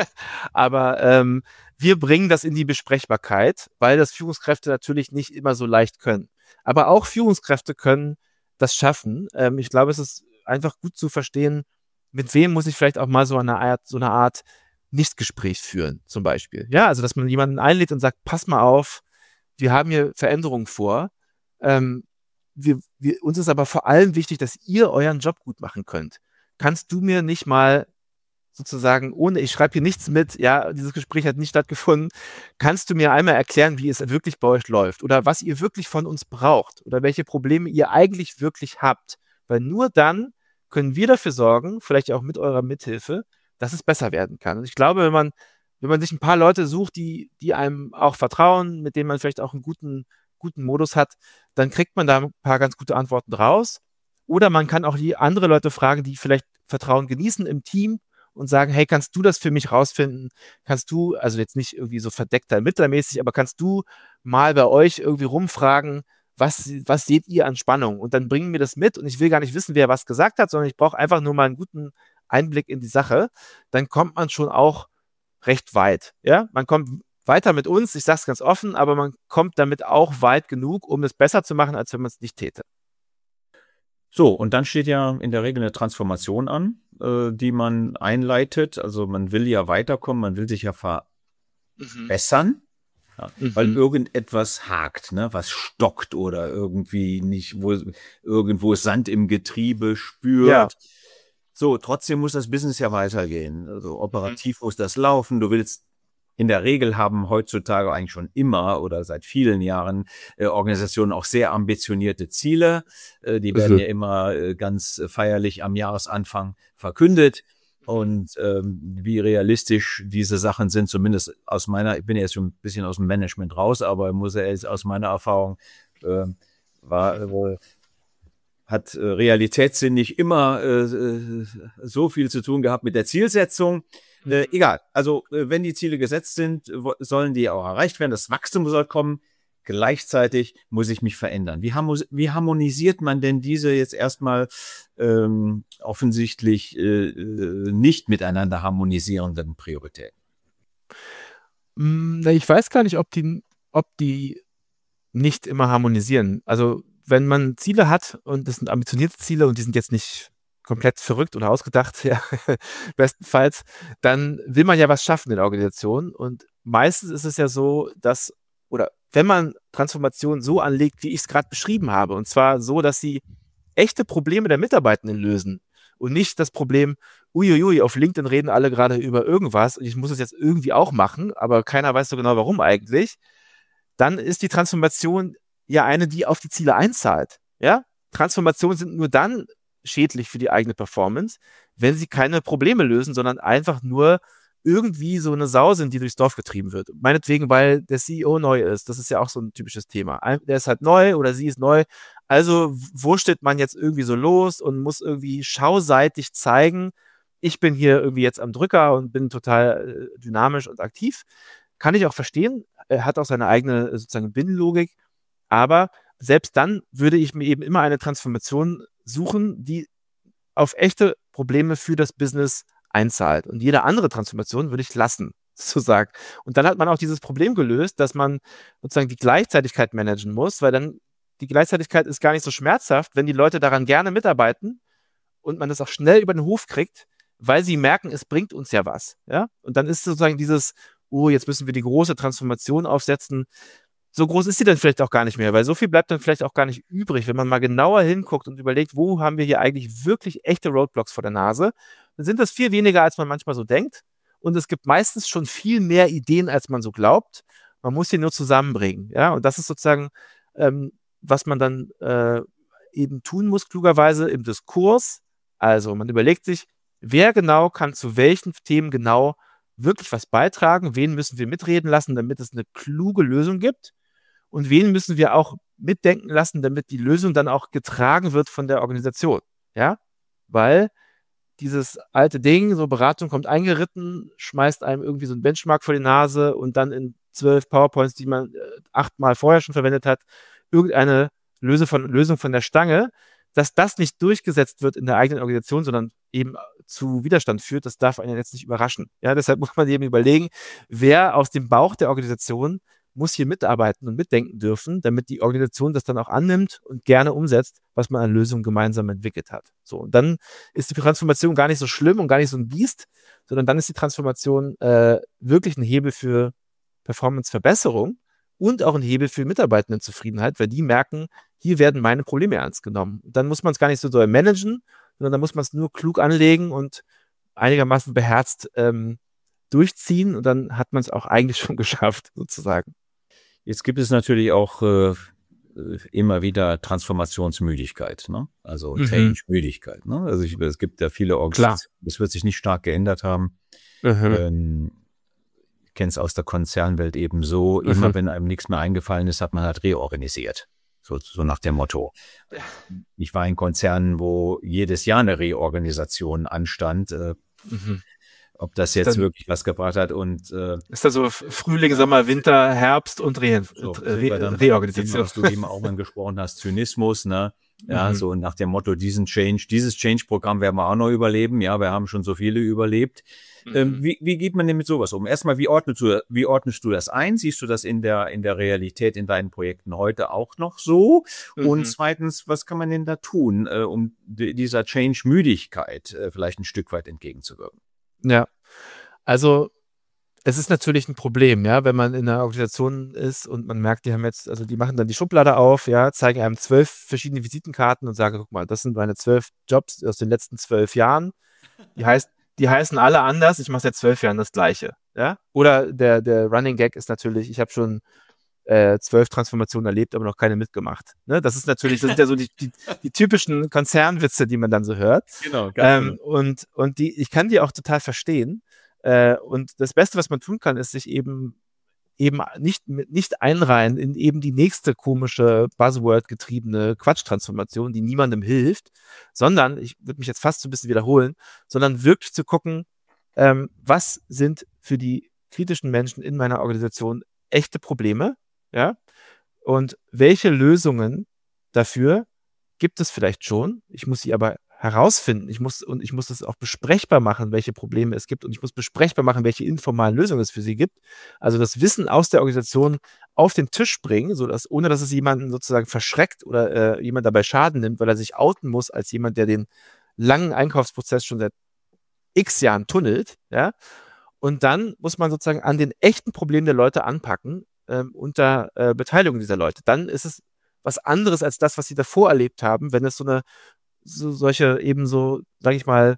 Aber ähm, wir bringen das in die Besprechbarkeit, weil das Führungskräfte natürlich nicht immer so leicht können. Aber auch Führungskräfte können das schaffen. Ähm, ich glaube, es ist einfach gut zu verstehen, mit wem muss ich vielleicht auch mal so eine Art, so eine Art Nichtgespräch führen, zum Beispiel. Ja, also dass man jemanden einlädt und sagt, pass mal auf, wir haben hier Veränderungen vor. Ähm, wir, wir, uns ist aber vor allem wichtig, dass ihr euren Job gut machen könnt. Kannst du mir nicht mal sozusagen, ohne, ich schreibe hier nichts mit, ja, dieses Gespräch hat nicht stattgefunden, kannst du mir einmal erklären, wie es wirklich bei euch läuft oder was ihr wirklich von uns braucht oder welche Probleme ihr eigentlich wirklich habt. Weil nur dann können wir dafür sorgen, vielleicht auch mit eurer Mithilfe, dass es besser werden kann. Und ich glaube, wenn man, wenn man sich ein paar Leute sucht, die, die einem auch vertrauen, mit denen man vielleicht auch einen guten, guten Modus hat, dann kriegt man da ein paar ganz gute Antworten raus. Oder man kann auch die andere Leute fragen, die vielleicht Vertrauen genießen im Team und sagen, hey, kannst du das für mich rausfinden? Kannst du, also jetzt nicht irgendwie so verdeckt ermittlermäßig, aber kannst du mal bei euch irgendwie rumfragen, was, was seht ihr an Spannung? Und dann bringen wir das mit und ich will gar nicht wissen, wer was gesagt hat, sondern ich brauche einfach nur mal einen guten Einblick in die Sache. Dann kommt man schon auch recht weit. Ja, man kommt weiter mit uns, ich sage es ganz offen, aber man kommt damit auch weit genug, um es besser zu machen, als wenn man es nicht täte. So, und dann steht ja in der Regel eine Transformation an, äh, die man einleitet. Also man will ja weiterkommen, man will sich ja verbessern, mhm. ja, mhm. weil irgendetwas hakt, ne, was stockt oder irgendwie nicht, wo irgendwo Sand im Getriebe spürt. Ja. So, trotzdem muss das Business ja weitergehen. Also operativ mhm. muss das laufen. Du willst In der Regel haben heutzutage eigentlich schon immer oder seit vielen Jahren äh, Organisationen auch sehr ambitionierte Ziele. Äh, die werden mhm. ja immer äh, ganz feierlich am Jahresanfang verkündet. Und ähm, wie realistisch diese Sachen sind, zumindest aus meiner, ich bin jetzt schon ein bisschen aus dem Management raus, aber muss ja jetzt aus meiner Erfahrung, äh, war wohl, hat äh, Realitätssinn nicht immer äh, so viel zu tun gehabt mit der Zielsetzung. Äh, egal, also äh, wenn die Ziele gesetzt sind, wo, sollen die auch erreicht werden, das Wachstum soll kommen, gleichzeitig muss ich mich verändern. Wie, harmo- wie harmonisiert man denn diese jetzt erstmal ähm, offensichtlich äh, nicht miteinander harmonisierenden Prioritäten? Ich weiß gar nicht, ob die, ob die nicht immer harmonisieren. Also wenn man Ziele hat und das sind ambitionierte Ziele und die sind jetzt nicht komplett verrückt oder ausgedacht, ja, bestenfalls, dann will man ja was schaffen in der Organisation. Und meistens ist es ja so, dass, oder wenn man Transformation so anlegt, wie ich es gerade beschrieben habe, und zwar so, dass sie echte Probleme der Mitarbeitenden lösen und nicht das Problem, uiuiui, auf LinkedIn reden alle gerade über irgendwas und ich muss es jetzt irgendwie auch machen, aber keiner weiß so genau, warum eigentlich, dann ist die Transformation ja eine, die auf die Ziele einzahlt. Ja? Transformationen sind nur dann schädlich für die eigene Performance, wenn sie keine Probleme lösen, sondern einfach nur irgendwie so eine Sau sind, die durchs Dorf getrieben wird. Meinetwegen, weil der C E O neu ist. Das ist ja auch so ein typisches Thema. Der ist halt neu oder sie ist neu. Also wurschtelt man jetzt irgendwie so los und muss irgendwie schauseitig zeigen, ich bin hier irgendwie jetzt am Drücker und bin total äh, dynamisch und aktiv. Kann ich auch verstehen. Er hat auch seine eigene sozusagen Binnenlogik. Aber selbst dann würde ich mir eben immer eine Transformation suchen, die auf echte Probleme für das Business einzahlt. Und jede andere Transformation würde ich lassen, sozusagen. Und dann hat man auch dieses Problem gelöst, dass man sozusagen die Gleichzeitigkeit managen muss, weil dann die Gleichzeitigkeit ist gar nicht so schmerzhaft, wenn die Leute daran gerne mitarbeiten und man das auch schnell über den Hof kriegt, weil sie merken, es bringt uns ja was. Ja? Und dann ist sozusagen dieses, oh, jetzt müssen wir die große Transformation aufsetzen. So groß ist sie dann vielleicht auch gar nicht mehr, weil so viel bleibt dann vielleicht auch gar nicht übrig, wenn man mal genauer hinguckt und überlegt, wo haben wir hier eigentlich wirklich echte Roadblocks vor der Nase, dann sind das viel weniger, als man manchmal so denkt und es gibt meistens schon viel mehr Ideen, als man so glaubt. Man muss sie nur zusammenbringen, ja, und das ist sozusagen, ähm, was man dann äh, eben tun muss, klugerweise im Diskurs. Also man überlegt sich, wer genau kann zu welchen Themen genau wirklich was beitragen, wen müssen wir mitreden lassen, damit es eine kluge Lösung gibt. Und wen müssen wir auch mitdenken lassen, damit die Lösung dann auch getragen wird von der Organisation. Ja, weil dieses alte Ding, so Beratung kommt eingeritten, schmeißt einem irgendwie so ein Benchmark vor die Nase und dann in zwölf PowerPoints, die man äh, achtmal vorher schon verwendet hat, irgendeine Lösung von, Lösung von der Stange, dass das nicht durchgesetzt wird in der eigenen Organisation, sondern eben zu Widerstand führt, das darf einen jetzt nicht überraschen. Ja, deshalb muss man eben überlegen, wer aus dem Bauch der Organisation muss hier mitarbeiten und mitdenken dürfen, damit die Organisation das dann auch annimmt und gerne umsetzt, was man an Lösungen gemeinsam entwickelt hat. So, und dann ist die Transformation gar nicht so schlimm und gar nicht so ein Biest, sondern dann ist die Transformation äh, wirklich ein Hebel für Performance-Verbesserung und auch ein Hebel für Mitarbeitendenzufriedenheit, weil die merken, hier werden meine Probleme ernst genommen. Dann muss man es gar nicht so doll managen, sondern dann muss man es nur klug anlegen und einigermaßen beherzt ähm, durchziehen und dann hat man es auch eigentlich schon geschafft, sozusagen. Jetzt gibt es natürlich auch äh, immer wieder Transformationsmüdigkeit, ne? Also mhm. Change-Müdigkeit. Ne? Also ich, es gibt ja viele Organisationen, das wird sich nicht stark geändert haben. Mhm. Ähm, ich kenne es aus der Konzernwelt eben so, mhm. immer wenn einem nichts mehr eingefallen ist, hat man halt reorganisiert. So, so nach dem Motto. Ich war in Konzernen, wo jedes Jahr eine Reorganisation anstand. Äh, mhm. Ob das jetzt dann wirklich was gebracht hat und äh, ist da so Frühling, Sommer, Winter, Herbst und Re- so, Re- Re- Reorganisation. Was du eben auch mal gesprochen hast, Zynismus, ne? Ja, Mhm. so nach dem Motto, diesen Change, dieses Change-Programm werden wir auch noch überleben. Ja, wir haben schon so viele überlebt. Ähm, Mhm. wie, wie geht man denn mit sowas um? Erstmal, wie ordnest du, wie ordnest du das ein? Siehst du das in der, in der Realität in deinen Projekten heute auch noch so? Und Mhm. zweitens, was kann man denn da tun, äh, um di- dieser Change-Müdigkeit äh, vielleicht ein Stück weit entgegenzuwirken? Ja, also es ist natürlich ein Problem, ja, wenn man in einer Organisation ist und man merkt, die haben jetzt, also die machen dann die Schublade auf, ja, zeigen einem zwölf verschiedene Visitenkarten und sagen, guck mal, das sind meine zwölf Jobs aus den letzten zwölf Jahren. Die heißt, die heißen alle anders, ich mache seit zwölf Jahren das Gleiche, ja. Oder der, der Running Gag ist natürlich, ich habe schon äh, zwölf Transformationen erlebt, aber noch keine mitgemacht. Ne? Das ist natürlich, das sind ja so die, die, die typischen Konzernwitze, die man dann so hört. Genau, ganz genau. Ähm, und und die, ich kann die auch total verstehen. Äh, und das Beste, was man tun kann, ist sich eben eben nicht, nicht einreihen in eben die nächste komische Buzzword-getriebene Quatschtransformation, die niemandem hilft, sondern, ich würde mich jetzt fast so ein bisschen wiederholen, sondern wirklich zu gucken, ähm, was sind für die kritischen Menschen in meiner Organisation echte Probleme, ja, und welche Lösungen dafür gibt es vielleicht schon. Ich muss sie aber herausfinden. Ich muss, und ich muss das auch besprechbar machen, welche Probleme es gibt. Und ich muss besprechbar machen, welche informalen Lösungen es für sie gibt. Also das Wissen aus der Organisation auf den Tisch bringen, so dass, ohne dass es jemanden sozusagen verschreckt oder äh, jemand dabei Schaden nimmt, weil er sich outen muss als jemand, der den langen Einkaufsprozess schon seit x Jahren tunnelt, ja. Und dann muss man sozusagen an den echten Problemen der Leute anpacken, ähm, unter äh, Beteiligung dieser Leute. Dann ist es was anderes als das, was sie davor erlebt haben, wenn es so eine, so solche eben so, sage ich mal,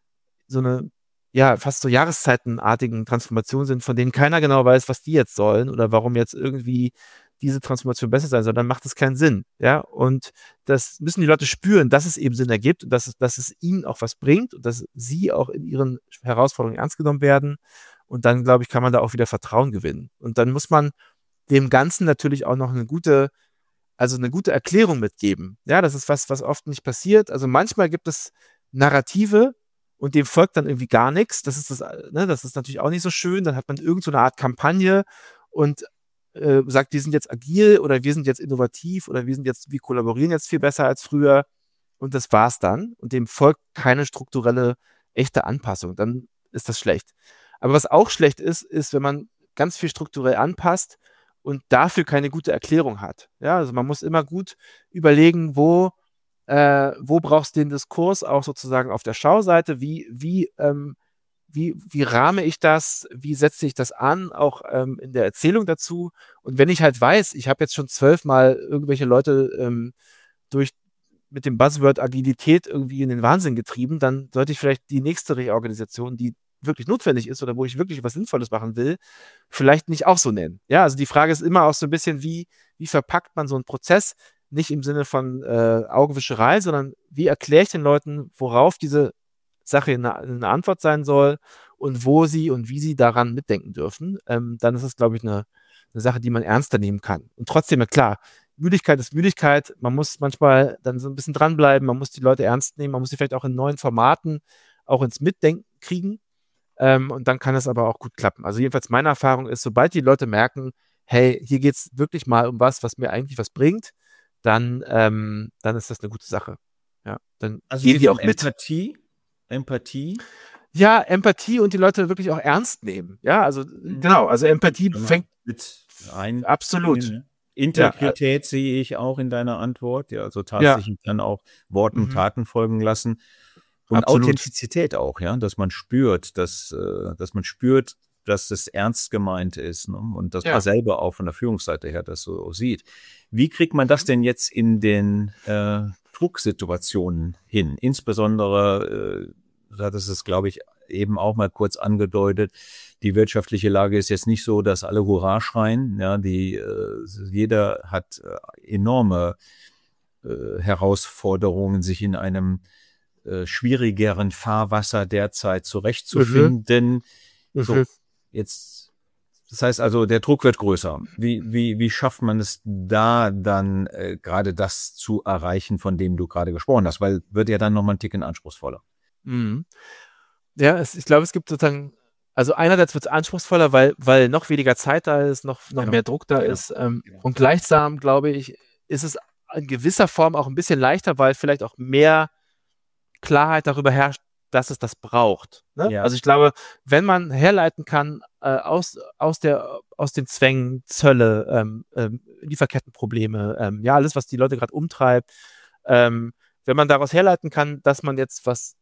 so eine, ja, fast so jahreszeitenartigen Transformationen sind, von denen keiner genau weiß, was die jetzt sollen oder warum jetzt irgendwie diese Transformation besser sein soll, dann macht es keinen Sinn, ja, und das müssen die Leute spüren, dass es eben Sinn ergibt und dass es, dass es ihnen auch was bringt und dass sie auch in ihren Herausforderungen ernst genommen werden und dann, glaube ich, kann man da auch wieder Vertrauen gewinnen und dann muss man dem Ganzen natürlich auch noch eine gute, also eine gute Erklärung mitgeben. Ja, das ist was, was oft nicht passiert. Also manchmal gibt es Narrative und dem folgt dann irgendwie gar nichts. Das ist das, ne, das ist natürlich auch nicht so schön. Dann hat man irgend so eine Art Kampagne und äh, sagt, wir sind jetzt agil oder wir sind jetzt innovativ oder wir sind jetzt, wir kollaborieren jetzt viel besser als früher und das war's dann. Und dem folgt keine strukturelle, echte Anpassung. Dann ist das schlecht. Aber was auch schlecht ist, ist, wenn man ganz viel strukturell anpasst und dafür keine gute Erklärung hat. Ja, also man muss immer gut überlegen, wo, äh, wo brauchst du den Diskurs auch sozusagen auf der Schauseite, wie, wie, ähm, wie, wie rahme ich das, wie setze ich das an, auch ähm, in der Erzählung dazu. Und wenn ich halt weiß, ich habe jetzt schon zwölfmal irgendwelche Leute ähm, durch mit dem Buzzword Agilität irgendwie in den Wahnsinn getrieben, dann sollte ich vielleicht die nächste Reorganisation, die wirklich notwendig ist oder wo ich wirklich was Sinnvolles machen will, vielleicht nicht auch so nennen. Ja, also die Frage ist immer auch so ein bisschen, wie, wie verpackt man so einen Prozess, nicht im Sinne von äh, Augenwischerei, sondern wie erkläre ich den Leuten, worauf diese Sache eine, eine Antwort sein soll und wo sie und wie sie daran mitdenken dürfen. Ähm, dann ist es, glaube ich, eine, eine Sache, die man ernster nehmen kann. Und trotzdem, ja klar, Müdigkeit ist Müdigkeit. Man muss manchmal dann so ein bisschen dranbleiben, man muss die Leute ernst nehmen, man muss sie vielleicht auch in neuen Formaten auch ins Mitdenken kriegen. Ähm, und dann kann es aber auch gut klappen. Also jedenfalls meine Erfahrung ist, sobald die Leute merken, hey, hier geht es wirklich mal um was, was mir eigentlich was bringt, dann, ähm, dann ist das eine gute Sache. Ja, dann Also gehen geht die es um auch mit. Empathie, Empathie. Ja, Empathie und die Leute wirklich auch ernst nehmen. Ja, also genau, also Empathie Kann man fängt mit ein. absolut. Ja. Ja, äh, Integrität sehe ich auch in deiner Antwort. Ja, also ja, tatsächlich dann auch Worten und mhm, Taten folgen lassen. Und absolut. Authentizität auch, ja, dass man spürt, dass, äh, dass man spürt, dass es ernst gemeint ist, ne? Und dass man Ja. selber auch von der Führungsseite her das so sieht. Wie kriegt man das denn jetzt in den äh, Drucksituationen hin? Insbesondere, äh, du hattest es, glaube ich, eben auch mal kurz angedeutet, die wirtschaftliche Lage ist jetzt nicht so, dass alle Hurra schreien. Ja, die, äh, jeder hat äh, enorme äh, Herausforderungen, sich in einem äh, schwierigeren Fahrwasser derzeit Mhm, zurechtzufinden. So, mhm. jetzt, das heißt also, der Druck wird größer. Wie, wie, wie schafft man es da dann äh, gerade das zu erreichen, von dem du gerade gesprochen hast? Weil wird ja dann nochmal ein Ticken anspruchsvoller. Mhm. Ja, es, ich glaube, es gibt sozusagen, also einerseits wird es anspruchsvoller, weil, weil noch weniger Zeit da ist, noch, noch Genau, mehr Druck da genau, ist. Ähm, genau. und gleichsam, glaube ich, ist es in gewisser Form auch ein bisschen leichter, weil vielleicht auch mehr Klarheit darüber herrscht, dass es das braucht. Ne? Ja. Also ich glaube, wenn man herleiten kann äh, aus, aus, der, aus den Zwängen, Zölle, ähm, ähm, Lieferkettenprobleme, ähm, ja, alles, was die Leute gerade umtreibt, ähm, wenn man daraus herleiten kann, dass man jetzt was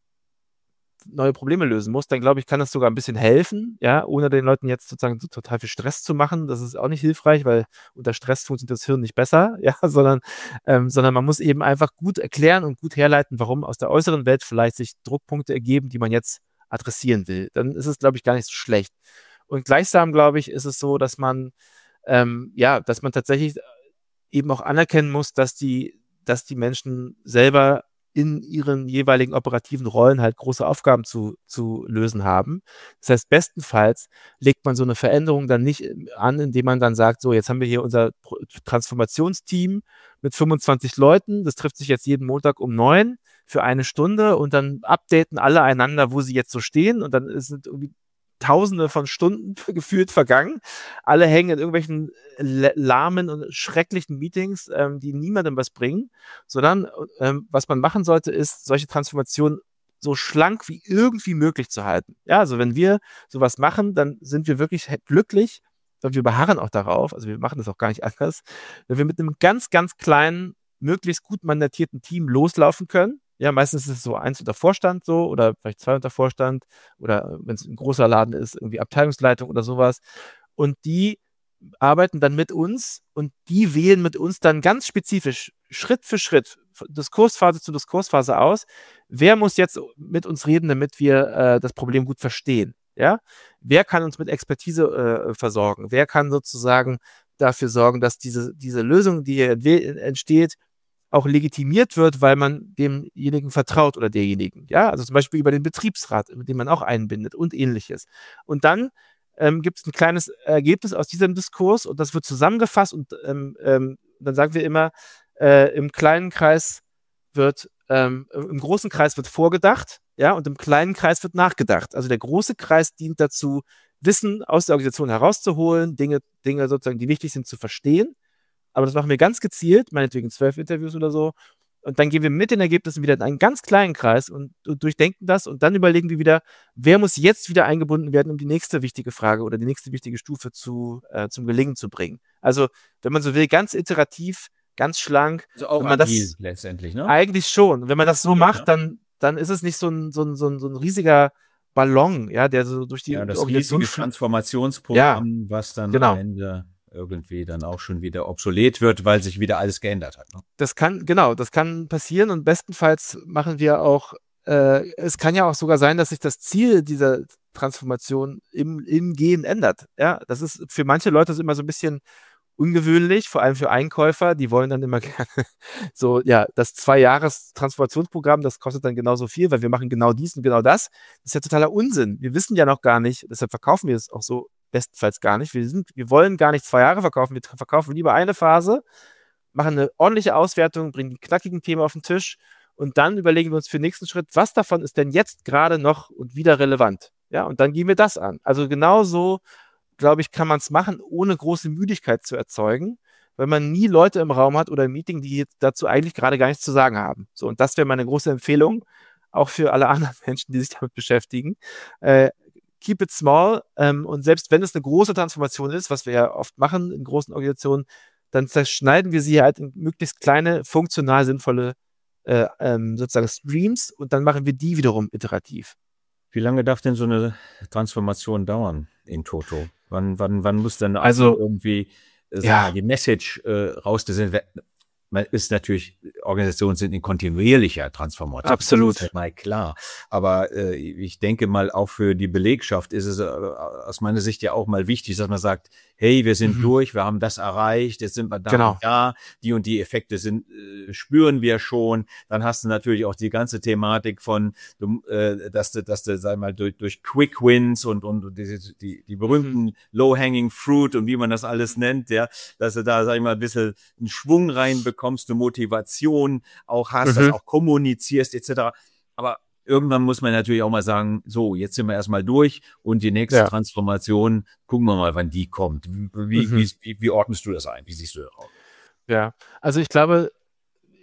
neue Probleme lösen muss, dann glaube ich, kann das sogar ein bisschen helfen, ja, ohne den Leuten jetzt sozusagen so total viel Stress zu machen. Das ist auch nicht hilfreich, weil unter Stress funktioniert das Hirn nicht besser, ja, sondern, ähm, sondern man muss eben einfach gut erklären und gut herleiten, warum aus der äußeren Welt vielleicht sich Druckpunkte ergeben, die man jetzt adressieren will. Dann ist es, glaube ich, gar nicht so schlecht. Und gleichsam, glaube ich, ist es so, dass man, ähm, ja, dass man tatsächlich eben auch anerkennen muss, dass die, dass die Menschen selber in ihren jeweiligen operativen Rollen halt große Aufgaben zu, zu lösen haben. Das heißt, bestenfalls legt man so eine Veränderung dann nicht an, indem man dann sagt, so, jetzt haben wir hier unser Transformationsteam mit fünfundzwanzig Leuten, das trifft sich jetzt jeden Montag um neun für eine Stunde und dann updaten alle einander, wo sie jetzt so stehen und dann sind irgendwie Tausende von Stunden gefühlt vergangen. Alle hängen in irgendwelchen lahmen und schrecklichen Meetings, ähm, die niemandem was bringen, sondern ähm, was man machen sollte, ist, solche Transformationen so schlank wie irgendwie möglich zu halten. Ja, also wenn wir sowas machen, dann sind wir wirklich glücklich und wir beharren auch darauf, also wir machen das auch gar nicht anders, wenn wir mit einem ganz, ganz kleinen, möglichst gut mandatierten Team loslaufen können. Ja, meistens ist es so eins unter Vorstand so oder vielleicht zwei unter Vorstand oder wenn es ein großer Laden ist, irgendwie Abteilungsleitung oder sowas. Und die arbeiten dann mit uns und die wählen mit uns dann ganz spezifisch Schritt für Schritt, Diskursphase zu Diskursphase aus, wer muss jetzt mit uns reden, damit wir äh, das Problem gut verstehen. Ja? Wer kann uns mit Expertise äh, versorgen? Wer kann sozusagen dafür sorgen, dass diese, diese Lösung, die hier entsteht, auch legitimiert wird, weil man demjenigen vertraut oder derjenigen. Ja, also zum Beispiel über den Betriebsrat, den man auch einbindet und ähnliches. Und dann ähm, gibt es ein kleines Ergebnis aus diesem Diskurs und das wird zusammengefasst und ähm, ähm, dann sagen wir immer, äh, im kleinen Kreis wird, ähm, im großen Kreis wird vorgedacht, ja, und im kleinen Kreis wird nachgedacht. Also der große Kreis dient dazu, Wissen aus der Organisation herauszuholen, Dinge, Dinge sozusagen, die wichtig sind, zu verstehen. Aber das machen wir ganz gezielt, meinetwegen zwölf Interviews oder so. Und dann gehen wir mit den Ergebnissen wieder in einen ganz kleinen Kreis und, und durchdenken das und dann überlegen wir wieder, wer muss jetzt wieder eingebunden werden, um die nächste wichtige Frage oder die nächste wichtige Stufe zu, äh, zum Gelingen zu bringen. Also, wenn man so will, ganz iterativ, ganz schlank. Also auch wenn man agil das, letztendlich, ne? Eigentlich schon. Wenn man das so macht, Ja. dann, dann ist es nicht so ein, so ein, so ein, so ein riesiger Ballon, ja, der so durch die Ja, das Organisation riesige fl- Transformationsprogramm, was dann genau. am Ende irgendwie dann auch schon wieder obsolet wird, weil sich wieder alles geändert hat. Ne? Das kann, genau, das kann passieren und bestenfalls machen wir auch, äh, es kann ja auch sogar sein, dass sich das Ziel dieser Transformation im, im Gehen ändert. Ja, das ist für manche Leute ist immer so ein bisschen ungewöhnlich, vor allem für Einkäufer, die wollen dann immer gerne so, ja, das Zwei-Jahres-Transformationsprogramm, das kostet dann genauso viel, weil wir machen genau dies und genau das. Das ist ja totaler Unsinn. Wir wissen ja noch gar nicht, deshalb verkaufen wir es auch so bestenfalls gar nicht. Wir sind, wir wollen gar nicht zwei Jahre verkaufen, wir verkaufen lieber eine Phase, machen eine ordentliche Auswertung, bringen die knackigen Themen auf den Tisch und dann überlegen wir uns für den nächsten Schritt, was davon ist denn jetzt gerade noch und wieder relevant. Ja, und dann gehen wir das an. Also genau so, glaube ich, kann man es machen, ohne große Müdigkeit zu erzeugen, weil man nie Leute im Raum hat oder im Meeting, die jetzt dazu eigentlich gerade gar nichts zu sagen haben. So, und das wäre meine große Empfehlung, auch für alle anderen Menschen, die sich damit beschäftigen. Äh, keep it small. Ähm, und selbst wenn es eine große Transformation ist, was wir ja oft machen in großen Organisationen, dann zerschneiden wir sie halt in möglichst kleine, funktional sinnvolle äh, ähm, sozusagen Streams und dann machen wir die wiederum iterativ. Wie lange darf denn so eine Transformation dauern in Toto? Wann, wann, wann muss denn Also, irgendwie äh, sagen ja. wir mal, die Message äh, raus? Das sind, man ist natürlich, Organisationen sind in kontinuierlicher Transformation. Absolut. Das ist halt mal klar. Aber äh, ich denke mal, auch für die Belegschaft ist es äh, aus meiner Sicht ja auch mal wichtig, dass man sagt, hey, wir sind Mhm. durch, wir haben das erreicht, jetzt sind wir da Genau. und da, die und die Effekte sind, äh, spüren wir schon. Dann hast du natürlich auch die ganze Thematik von, du, äh, dass du, dass du, sag mal, durch, durch Quick Wins und, und die, die, die berühmten Mhm. Low-Hanging Fruit und wie man das alles nennt, ja, dass du da, sag ich mal, ein bisschen einen Schwung reinbekommst, eine Motivation auch hast, Mhm. das auch kommunizierst, et cetera. Aber irgendwann muss man natürlich auch mal sagen, so, jetzt sind wir erstmal durch und die nächste Ja. Transformation, gucken wir mal, wann die kommt. Wie, Mhm. wie, wie, wie ordnest du das ein? Wie siehst du das aus? Ja, also ich glaube,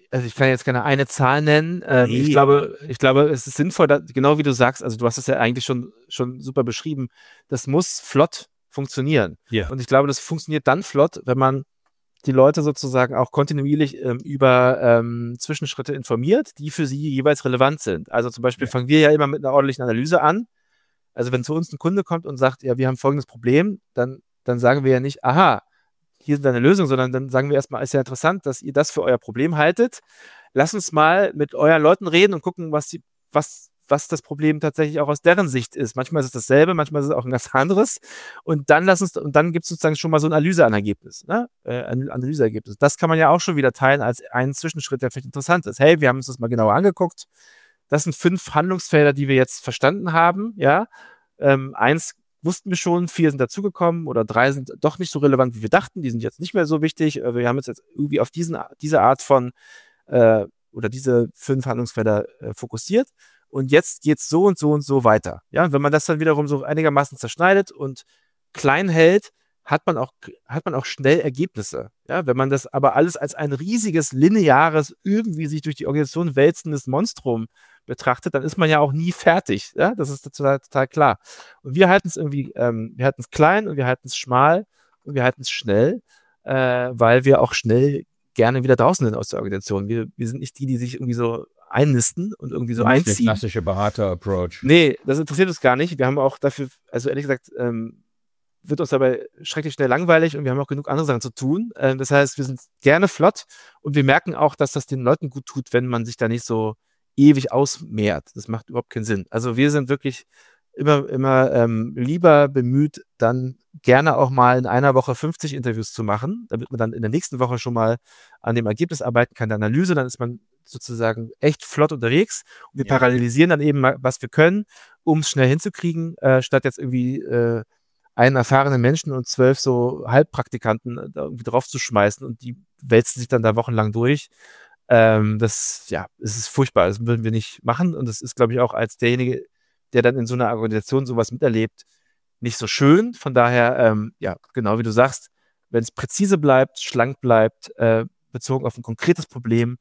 also ich kann jetzt keine eine Zahl nennen. Ähm, Nee. Ich glaube, ich glaube, es ist sinnvoll, da, genau wie du sagst, also du hast es ja eigentlich schon, schon super beschrieben, das muss flott funktionieren. Ja. Und ich glaube, das funktioniert dann flott, wenn man die Leute sozusagen auch kontinuierlich ähm, über ähm, Zwischenschritte informiert, die für sie jeweils relevant sind. Also zum Beispiel Ja. fangen wir ja immer mit einer ordentlichen Analyse an. Also wenn zu uns ein Kunde kommt und sagt, ja, wir haben folgendes Problem, dann, dann sagen wir ja nicht, aha, hier ist eine Lösung, sondern dann sagen wir erstmal, ist ja interessant, dass ihr das für euer Problem haltet. Lass uns mal mit euren Leuten reden und gucken, was, die, was, was das Problem tatsächlich auch aus deren Sicht ist. Manchmal ist es dasselbe, manchmal ist es auch ein ganz anderes. Und dann lass uns, und dann gibt es sozusagen schon mal so ein Analyseergebnis, ne? Äh, ein Analyseergebnis. Das kann man ja auch schon wieder teilen als einen Zwischenschritt, der vielleicht interessant ist. Hey, wir haben uns das mal genauer angeguckt. Das sind fünf Handlungsfelder, die wir jetzt verstanden haben, ja. Ähm, eins wussten wir schon, vier sind dazugekommen oder drei sind doch nicht so relevant, wie wir dachten. Die sind jetzt nicht mehr so wichtig. Wir haben uns jetzt irgendwie auf diesen, diese Art von äh, oder diese fünf Handlungsfelder äh, fokussiert. Und jetzt geht's so und so und so weiter. Ja, wenn man das dann wiederum so einigermaßen zerschneidet und klein hält, hat man auch, hat man auch schnell Ergebnisse. Ja, wenn man das aber alles als ein riesiges, lineares, irgendwie sich durch die Organisation wälzendes Monstrum betrachtet, dann ist man ja auch nie fertig. Ja, das ist total, total klar. Und wir halten es irgendwie, ähm, wir halten es klein und wir halten es schmal und wir halten es schnell, äh, weil wir auch schnell gerne wieder draußen sind aus der Organisation. Wir, wir sind nicht die, die sich irgendwie so einnisten und irgendwie so Nicht der einziehen. klassische Berater-Approach. Nee, das interessiert uns gar nicht. Wir haben auch dafür, also ehrlich gesagt, ähm, wird uns dabei schrecklich schnell langweilig und wir haben auch genug andere Sachen zu tun. Ähm, das heißt, wir sind gerne flott und wir merken auch, dass das den Leuten gut tut, wenn man sich da nicht so ewig ausmehrt. Das macht überhaupt keinen Sinn. Also wir sind wirklich immer, immer ähm, lieber bemüht, dann gerne auch mal in einer Woche fünfzig Interviews zu machen, damit man dann in der nächsten Woche schon mal an dem Ergebnis arbeiten kann, der Analyse. Dann ist man sozusagen echt flott unterwegs und wir Ja. parallelisieren dann eben, mal, was wir können, um es schnell hinzukriegen, äh, statt jetzt irgendwie äh, einen erfahrenen Menschen und zwölf so Halbpraktikanten äh, da irgendwie draufzuschmeißen und die wälzen sich dann da wochenlang durch. Ähm, das, ja, es ist furchtbar. Das würden wir nicht machen und das ist, glaube ich, auch als derjenige, der dann in so einer Organisation sowas miterlebt, nicht so schön. Von daher, ähm, ja, genau wie du sagst, wenn es präzise bleibt, schlank bleibt, äh, bezogen auf ein konkretes Problem,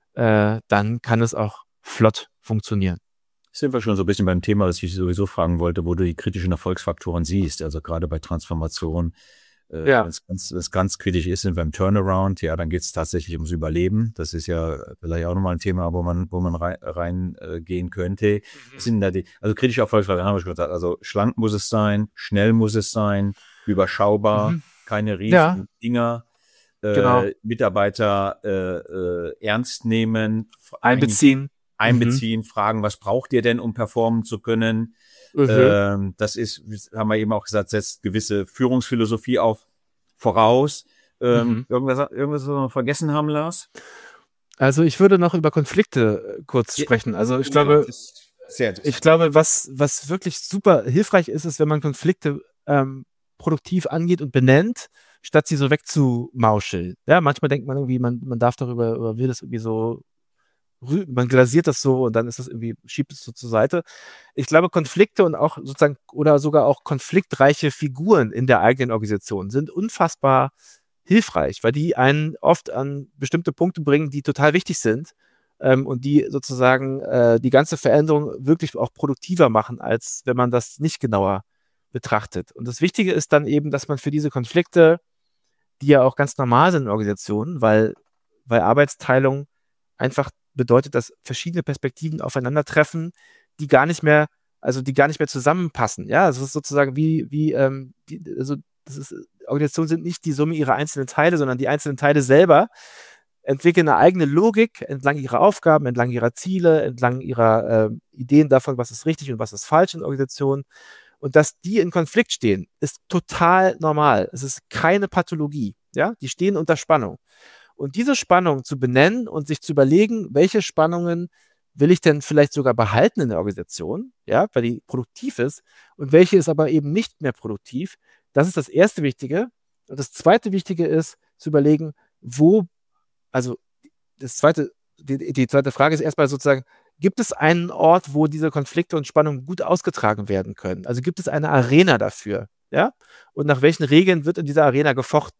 äh, dann kann es auch flott funktionieren. Sind wir schon so ein bisschen beim Thema, das ich sowieso fragen wollte, wo du die kritischen Erfolgsfaktoren siehst. Also gerade bei Transformation, äh, Ja. wenn es ganz, wenn's ganz kritisch ist, sind beim Turnaround, ja, dann geht es tatsächlich ums Überleben. Das ist ja vielleicht auch nochmal ein Thema, wo man, wo man rein, rein äh, gehen könnte. Was sind da die, also kritische Erfolgsfaktoren, haben wir schon gesagt, also schlank muss es sein, schnell muss es sein, überschaubar, Mhm. keine riesigen Ja. Dinger. Äh, Genau. Mitarbeiter äh, äh, ernst nehmen, Einbeziehen. einbeziehen, fragen, was braucht ihr denn, um performen zu können? Mhm. Ähm, das ist, haben wir eben auch gesagt, setzt gewisse Führungsphilosophie auf voraus. Ähm, Mhm. Irgendwas, irgendwas, was wir vergessen haben, Lars? Also ich würde noch über Konflikte äh, kurz Ja. sprechen. Also ich glaube, Das ist sehr interessant. ich glaube, was, was wirklich super hilfreich ist, ist, wenn man Konflikte ähm, produktiv angeht und benennt, statt sie so wegzumauscheln. Ja, manchmal denkt man irgendwie, man, man darf darüber, über will das irgendwie so, rü- man glasiert das so und dann ist das irgendwie, schiebt es so zur Seite. Ich glaube, Konflikte und auch sozusagen, oder sogar auch konfliktreiche Figuren in der eigenen Organisation sind unfassbar hilfreich, weil die einen oft an bestimmte Punkte bringen, die total wichtig sind ähm, und die sozusagen äh, die ganze Veränderung wirklich auch produktiver machen, als wenn man das nicht genauer betrachtet. Und das Wichtige ist dann eben, dass man für diese Konflikte, die ja auch ganz normal sind in Organisationen, weil, weil Arbeitsteilung einfach bedeutet, dass verschiedene Perspektiven aufeinandertreffen, die gar nicht mehr, also die gar nicht mehr zusammenpassen. Ja, also es ist sozusagen wie, wie, ähm, die, also das ist, Organisationen sind nicht die Summe ihrer einzelnen Teile, sondern die einzelnen Teile selber entwickeln eine eigene Logik entlang ihrer Aufgaben, entlang ihrer Ziele, entlang ihrer äh, Ideen davon, was ist richtig und was ist falsch in Organisationen. Und dass die in Konflikt stehen, ist total normal. Es ist keine Pathologie. Ja, die stehen unter Spannung. Und diese Spannung zu benennen und sich zu überlegen, welche Spannungen will ich denn vielleicht sogar behalten in der Organisation, ja, weil die produktiv ist, und welche ist aber eben nicht mehr produktiv. Das ist das erste Wichtige. Und das zweite Wichtige ist, zu überlegen, wo, also das zweite, die, die zweite Frage ist erstmal sozusagen, gibt es einen Ort, wo diese Konflikte und Spannungen gut ausgetragen werden können? Also gibt es eine Arena dafür, ja? Und nach welchen Regeln wird in dieser Arena gefochten?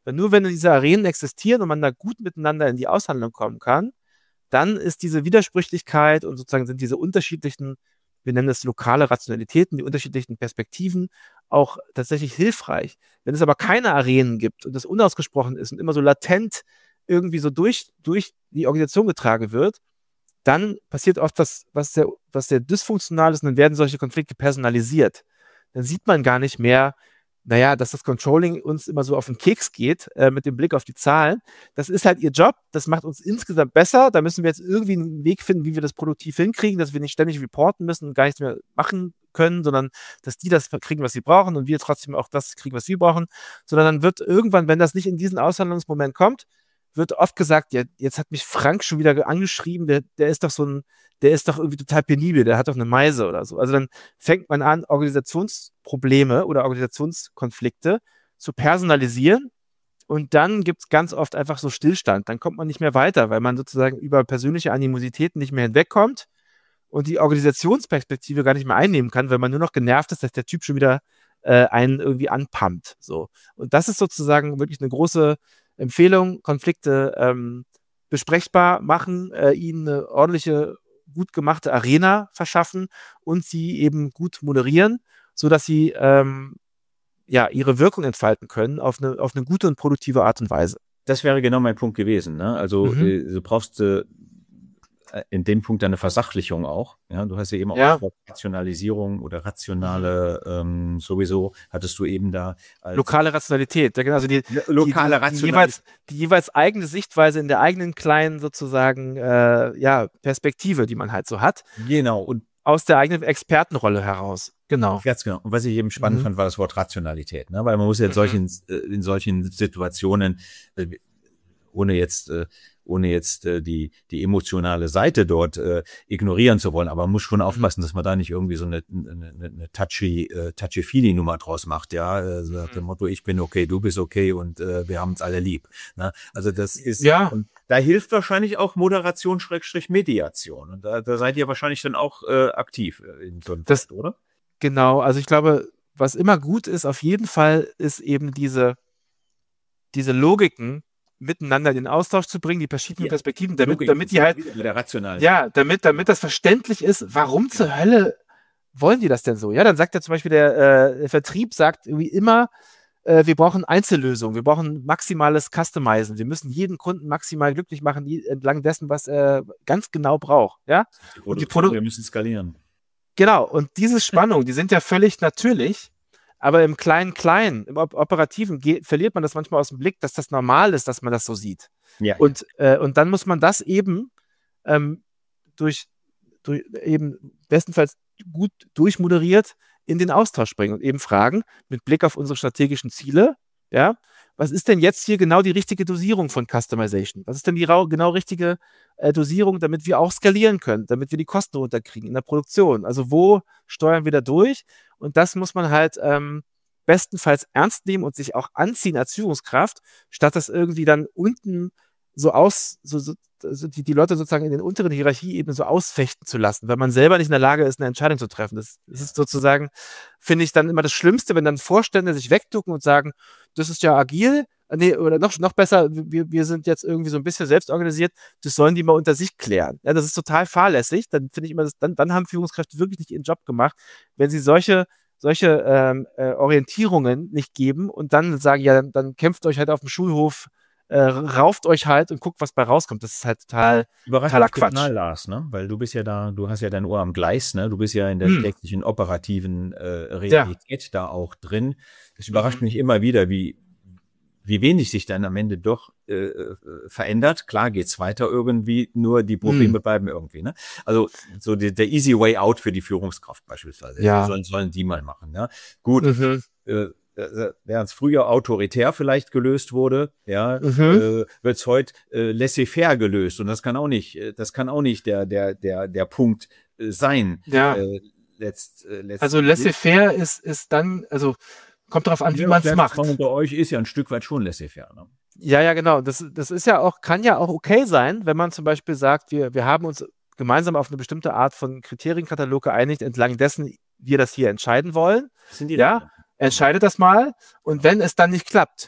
Weil nur wenn diese Arenen existieren und man da gut miteinander in die Aushandlung kommen kann, dann ist diese Widersprüchlichkeit und sozusagen sind diese unterschiedlichen, wir nennen das lokale Rationalitäten, die unterschiedlichen Perspektiven auch tatsächlich hilfreich. Wenn es aber keine Arenen gibt und das unausgesprochen ist und immer so latent irgendwie so durch, durch die Organisation getragen wird, dann passiert oft was, was sehr, was sehr dysfunktional ist und dann werden solche Konflikte personalisiert. Dann sieht man gar nicht mehr, naja, dass das Controlling uns immer so auf den Keks geht, äh, mit dem Blick auf die Zahlen. Das ist halt ihr Job, das macht uns insgesamt besser. Da müssen wir jetzt irgendwie einen Weg finden, wie wir das produktiv hinkriegen, dass wir nicht ständig reporten müssen und gar nichts mehr machen können, sondern dass die das kriegen, was sie brauchen und wir trotzdem auch das kriegen, was wir brauchen. Sondern dann wird irgendwann, wenn das nicht in diesen Aushandlungsmoment kommt, wird oft gesagt, ja, jetzt hat mich Frank schon wieder angeschrieben, der, der ist doch so ein, der ist doch irgendwie total penibel, der hat doch eine Meise oder so. Also dann fängt man an, Organisationsprobleme oder Organisationskonflikte zu personalisieren und dann gibt es ganz oft einfach so Stillstand. Dann kommt man nicht mehr weiter, weil man sozusagen über persönliche Animositäten nicht mehr hinwegkommt und die Organisationsperspektive gar nicht mehr einnehmen kann, weil man nur noch genervt ist, dass der Typ schon wieder äh, einen irgendwie anpumpt. So. Und das ist sozusagen wirklich eine große Empfehlung, Konflikte ähm, besprechbar machen, äh, ihnen eine ordentliche, gut gemachte Arena verschaffen und sie eben gut moderieren, sodass sie ähm, ja, ihre Wirkung entfalten können auf eine, auf eine gute und produktive Art und Weise. Das wäre genau mein Punkt gewesen. Ne? Also mhm. äh, du brauchst äh, in dem Punkt eine Versachlichung auch. Ja, du hast ja eben auch ja. Rationalisierung oder rationale ähm, sowieso hattest du eben da als lokale Rationalität. Also die lokale die, die, die, jeweils, die jeweils eigene Sichtweise in der eigenen kleinen sozusagen äh, ja Perspektive, die man halt so hat. Genau und aus der eigenen Expertenrolle heraus. Genau. Ganz genau. Und was ich eben spannend mhm. fand, war das Wort Rationalität. Ne? Weil man muss ja in solchen mhm. in solchen Situationen äh, ohne jetzt äh, ohne jetzt äh, die die emotionale Seite dort äh, ignorieren zu wollen, aber man muss schon aufpassen, dass man da nicht irgendwie so eine eine, eine touchy äh, touchy-feely Nummer draus macht, ja, äh, so nach dem Motto, ich bin okay, du bist okay und äh, wir haben uns alle lieb. Ne? Also das ist ja. Und da hilft wahrscheinlich auch Moderation Schrägstrich Mediation und da, da seid ihr wahrscheinlich dann auch äh, aktiv in so einem das, Test, oder? Genau, also ich glaube, was immer gut ist, auf jeden Fall, ist eben diese diese Logiken miteinander in den Austausch zu bringen, die verschiedenen ja, Perspektiven, damit, Logik, damit die halt, der rational. ja, damit, damit das verständlich ist, warum zur Hölle wollen die das denn so? Ja, dann sagt ja zum Beispiel der, äh, der Vertrieb sagt irgendwie immer, äh, wir brauchen Einzellösungen, wir brauchen maximales Customizen, wir müssen jeden Kunden maximal glücklich machen, die, entlang dessen, was er ganz genau braucht, ja. Die und die Produkte, wir müssen skalieren. Genau, und diese Spannung, die sind ja völlig natürlich. Aber im Kleinen-Kleinen, im Operativen geht, verliert man das manchmal aus dem Blick, dass das normal ist, dass man das so sieht. Ja, und, äh, und dann muss man das eben ähm, durch, durch eben bestenfalls gut durchmoderiert in den Austausch bringen und eben fragen, mit Blick auf unsere strategischen Ziele, ja, was ist denn jetzt hier genau die richtige Dosierung von Customization? Was ist denn die rau- genau richtige äh, Dosierung, damit wir auch skalieren können, damit wir die Kosten runterkriegen in der Produktion? Also wo steuern wir da durch? Und das muss man halt ähm, bestenfalls ernst nehmen und sich auch anziehen als Führungskraft, statt das irgendwie dann unten so aus, so, so, so die, die Leute sozusagen in den unteren Hierarchieebenen so ausfechten zu lassen, weil man selber nicht in der Lage ist, eine Entscheidung zu treffen. Das, das ist sozusagen, finde ich, dann immer das Schlimmste, wenn dann Vorstände sich wegducken und sagen, das ist ja agil, nee, oder noch, noch besser, wir, wir sind jetzt irgendwie so ein bisschen selbst organisiert, das sollen die mal unter sich klären. Ja, das ist total fahrlässig. Dann finde ich immer, das, dann, dann haben Führungskräfte wirklich nicht ihren Job gemacht, wenn sie solche solche ähm, äh, Orientierungen nicht geben und dann sagen, ja, dann, dann kämpft euch halt auf dem Schulhof, äh, rauft euch halt und guckt, was bei rauskommt. Das ist halt total, totaler Quatsch. Total, Lars, ne? Weil du bist ja da, du hast ja dein Ohr am Gleis, ne? Du bist ja in der Hm. täglichen operativen äh, Realität da auch drin. Das überrascht mich immer wieder, wie wie wenig sich dann am Ende doch äh, äh, verändert. Klar geht's weiter irgendwie, nur die Probleme Hm. bleiben irgendwie. Ne? Also so die, der easy way out für die Führungskraft beispielsweise. Ja. Sollen, sollen die mal machen. Ja? Gut, Mhm. äh, während es früher autoritär vielleicht gelöst wurde, ja, Mhm. äh, wird es heute äh, laissez-faire gelöst. Und das kann auch nicht, äh, das kann auch nicht der, der, der, der Punkt äh, sein. Ja. Äh, letzt, äh, letzt, Also laissez-faire ist, ist dann, also kommt darauf an, wie Ja, man es der macht. Song unter euch ist ja ein Stück weit schon laissez-faire. Ne? Ja, ja, genau. Das, das ist ja auch, kann ja auch okay sein, wenn man zum Beispiel sagt, wir, wir haben uns gemeinsam auf eine bestimmte Art von Kriterienkatalog geeinigt, entlang dessen wir das hier entscheiden wollen. Das sind die Ja, Länder. entscheidet das mal. Und wenn es dann nicht klappt,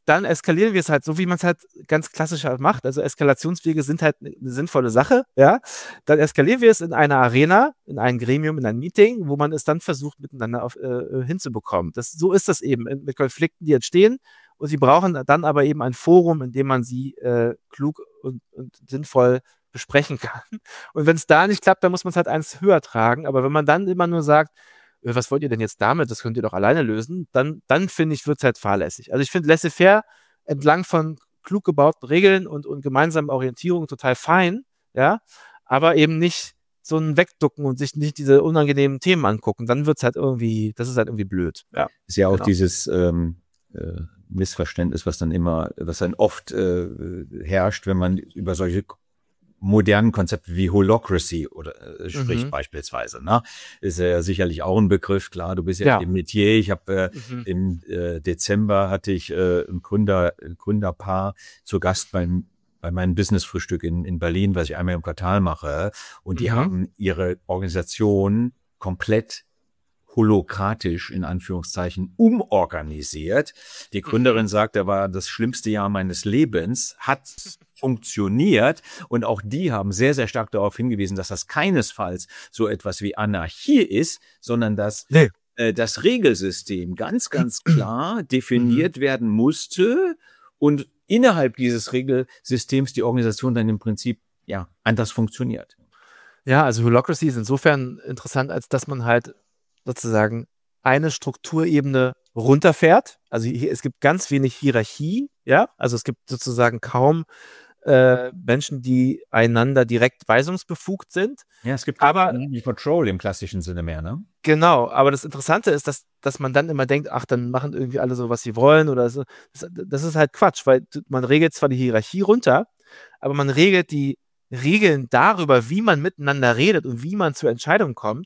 dann eskalieren wir es halt so, wie man es halt ganz klassisch halt macht. Also Eskalationswege sind halt eine sinnvolle Sache, ja. Dann eskalieren wir es in einer Arena, in ein Gremium, in ein Meeting, wo man es dann versucht, miteinander auf, äh, hinzubekommen. Das, so ist das eben mit Konflikten, die entstehen. Und sie brauchen dann aber eben ein Forum, in dem man sie äh, klug und, und sinnvoll besprechen kann. Und wenn es da nicht klappt, dann muss man es halt eins höher tragen. Aber wenn man dann immer nur sagt, was wollt ihr denn jetzt damit? Das könnt ihr doch alleine lösen. Dann, dann finde ich, wird es halt fahrlässig. Also ich finde laissez-faire entlang von klug gebauten Regeln und, und gemeinsamen Orientierung total fein, ja, aber eben nicht so ein Wegducken und sich nicht diese unangenehmen Themen angucken. Dann wird es halt irgendwie, das ist halt irgendwie blöd. Ja, ist ja auch genau. dieses ähm, äh, Missverständnis, was dann immer, was dann oft äh, herrscht, wenn man über solche modernen Konzepte wie Holacracy oder äh, spricht Mhm. beispielsweise, ne? Ist ja sicherlich auch ein Begriff, klar, du bist ja, Ja. im Metier. Ich habe äh, Mhm. im äh, Dezember hatte ich äh, ein Gründer, ein Gründerpaar zu Gast beim bei meinem Business-Frühstück in, in Berlin, was ich einmal im Quartal mache. Und die Mhm. haben ihre Organisation komplett holokratisch in Anführungszeichen umorganisiert. Die Gründerin sagt, da war das schlimmste Jahr meines Lebens, hat funktioniert und auch die haben sehr, sehr stark darauf hingewiesen, dass das keinesfalls so etwas wie Anarchie ist, sondern dass Nee. äh, das Regelsystem ganz, ganz klar definiert werden musste und innerhalb dieses Regelsystems die Organisation dann im Prinzip ja anders funktioniert. Ja, also Holacracy ist insofern interessant, als dass man halt sozusagen eine Strukturebene runterfährt. Also hier, es gibt ganz wenig Hierarchie, ja, also es gibt sozusagen kaum äh, Menschen, die einander direkt weisungsbefugt sind. Ja, es gibt aber die Control im klassischen Sinne mehr, ne? Genau, aber das Interessante ist, dass, dass man dann immer denkt, ach, dann machen irgendwie alle so, was sie wollen oder so. Das, das ist halt Quatsch, weil man regelt zwar die Hierarchie runter, aber man regelt die Regeln darüber, wie man miteinander redet und wie man zur Entscheidung kommt,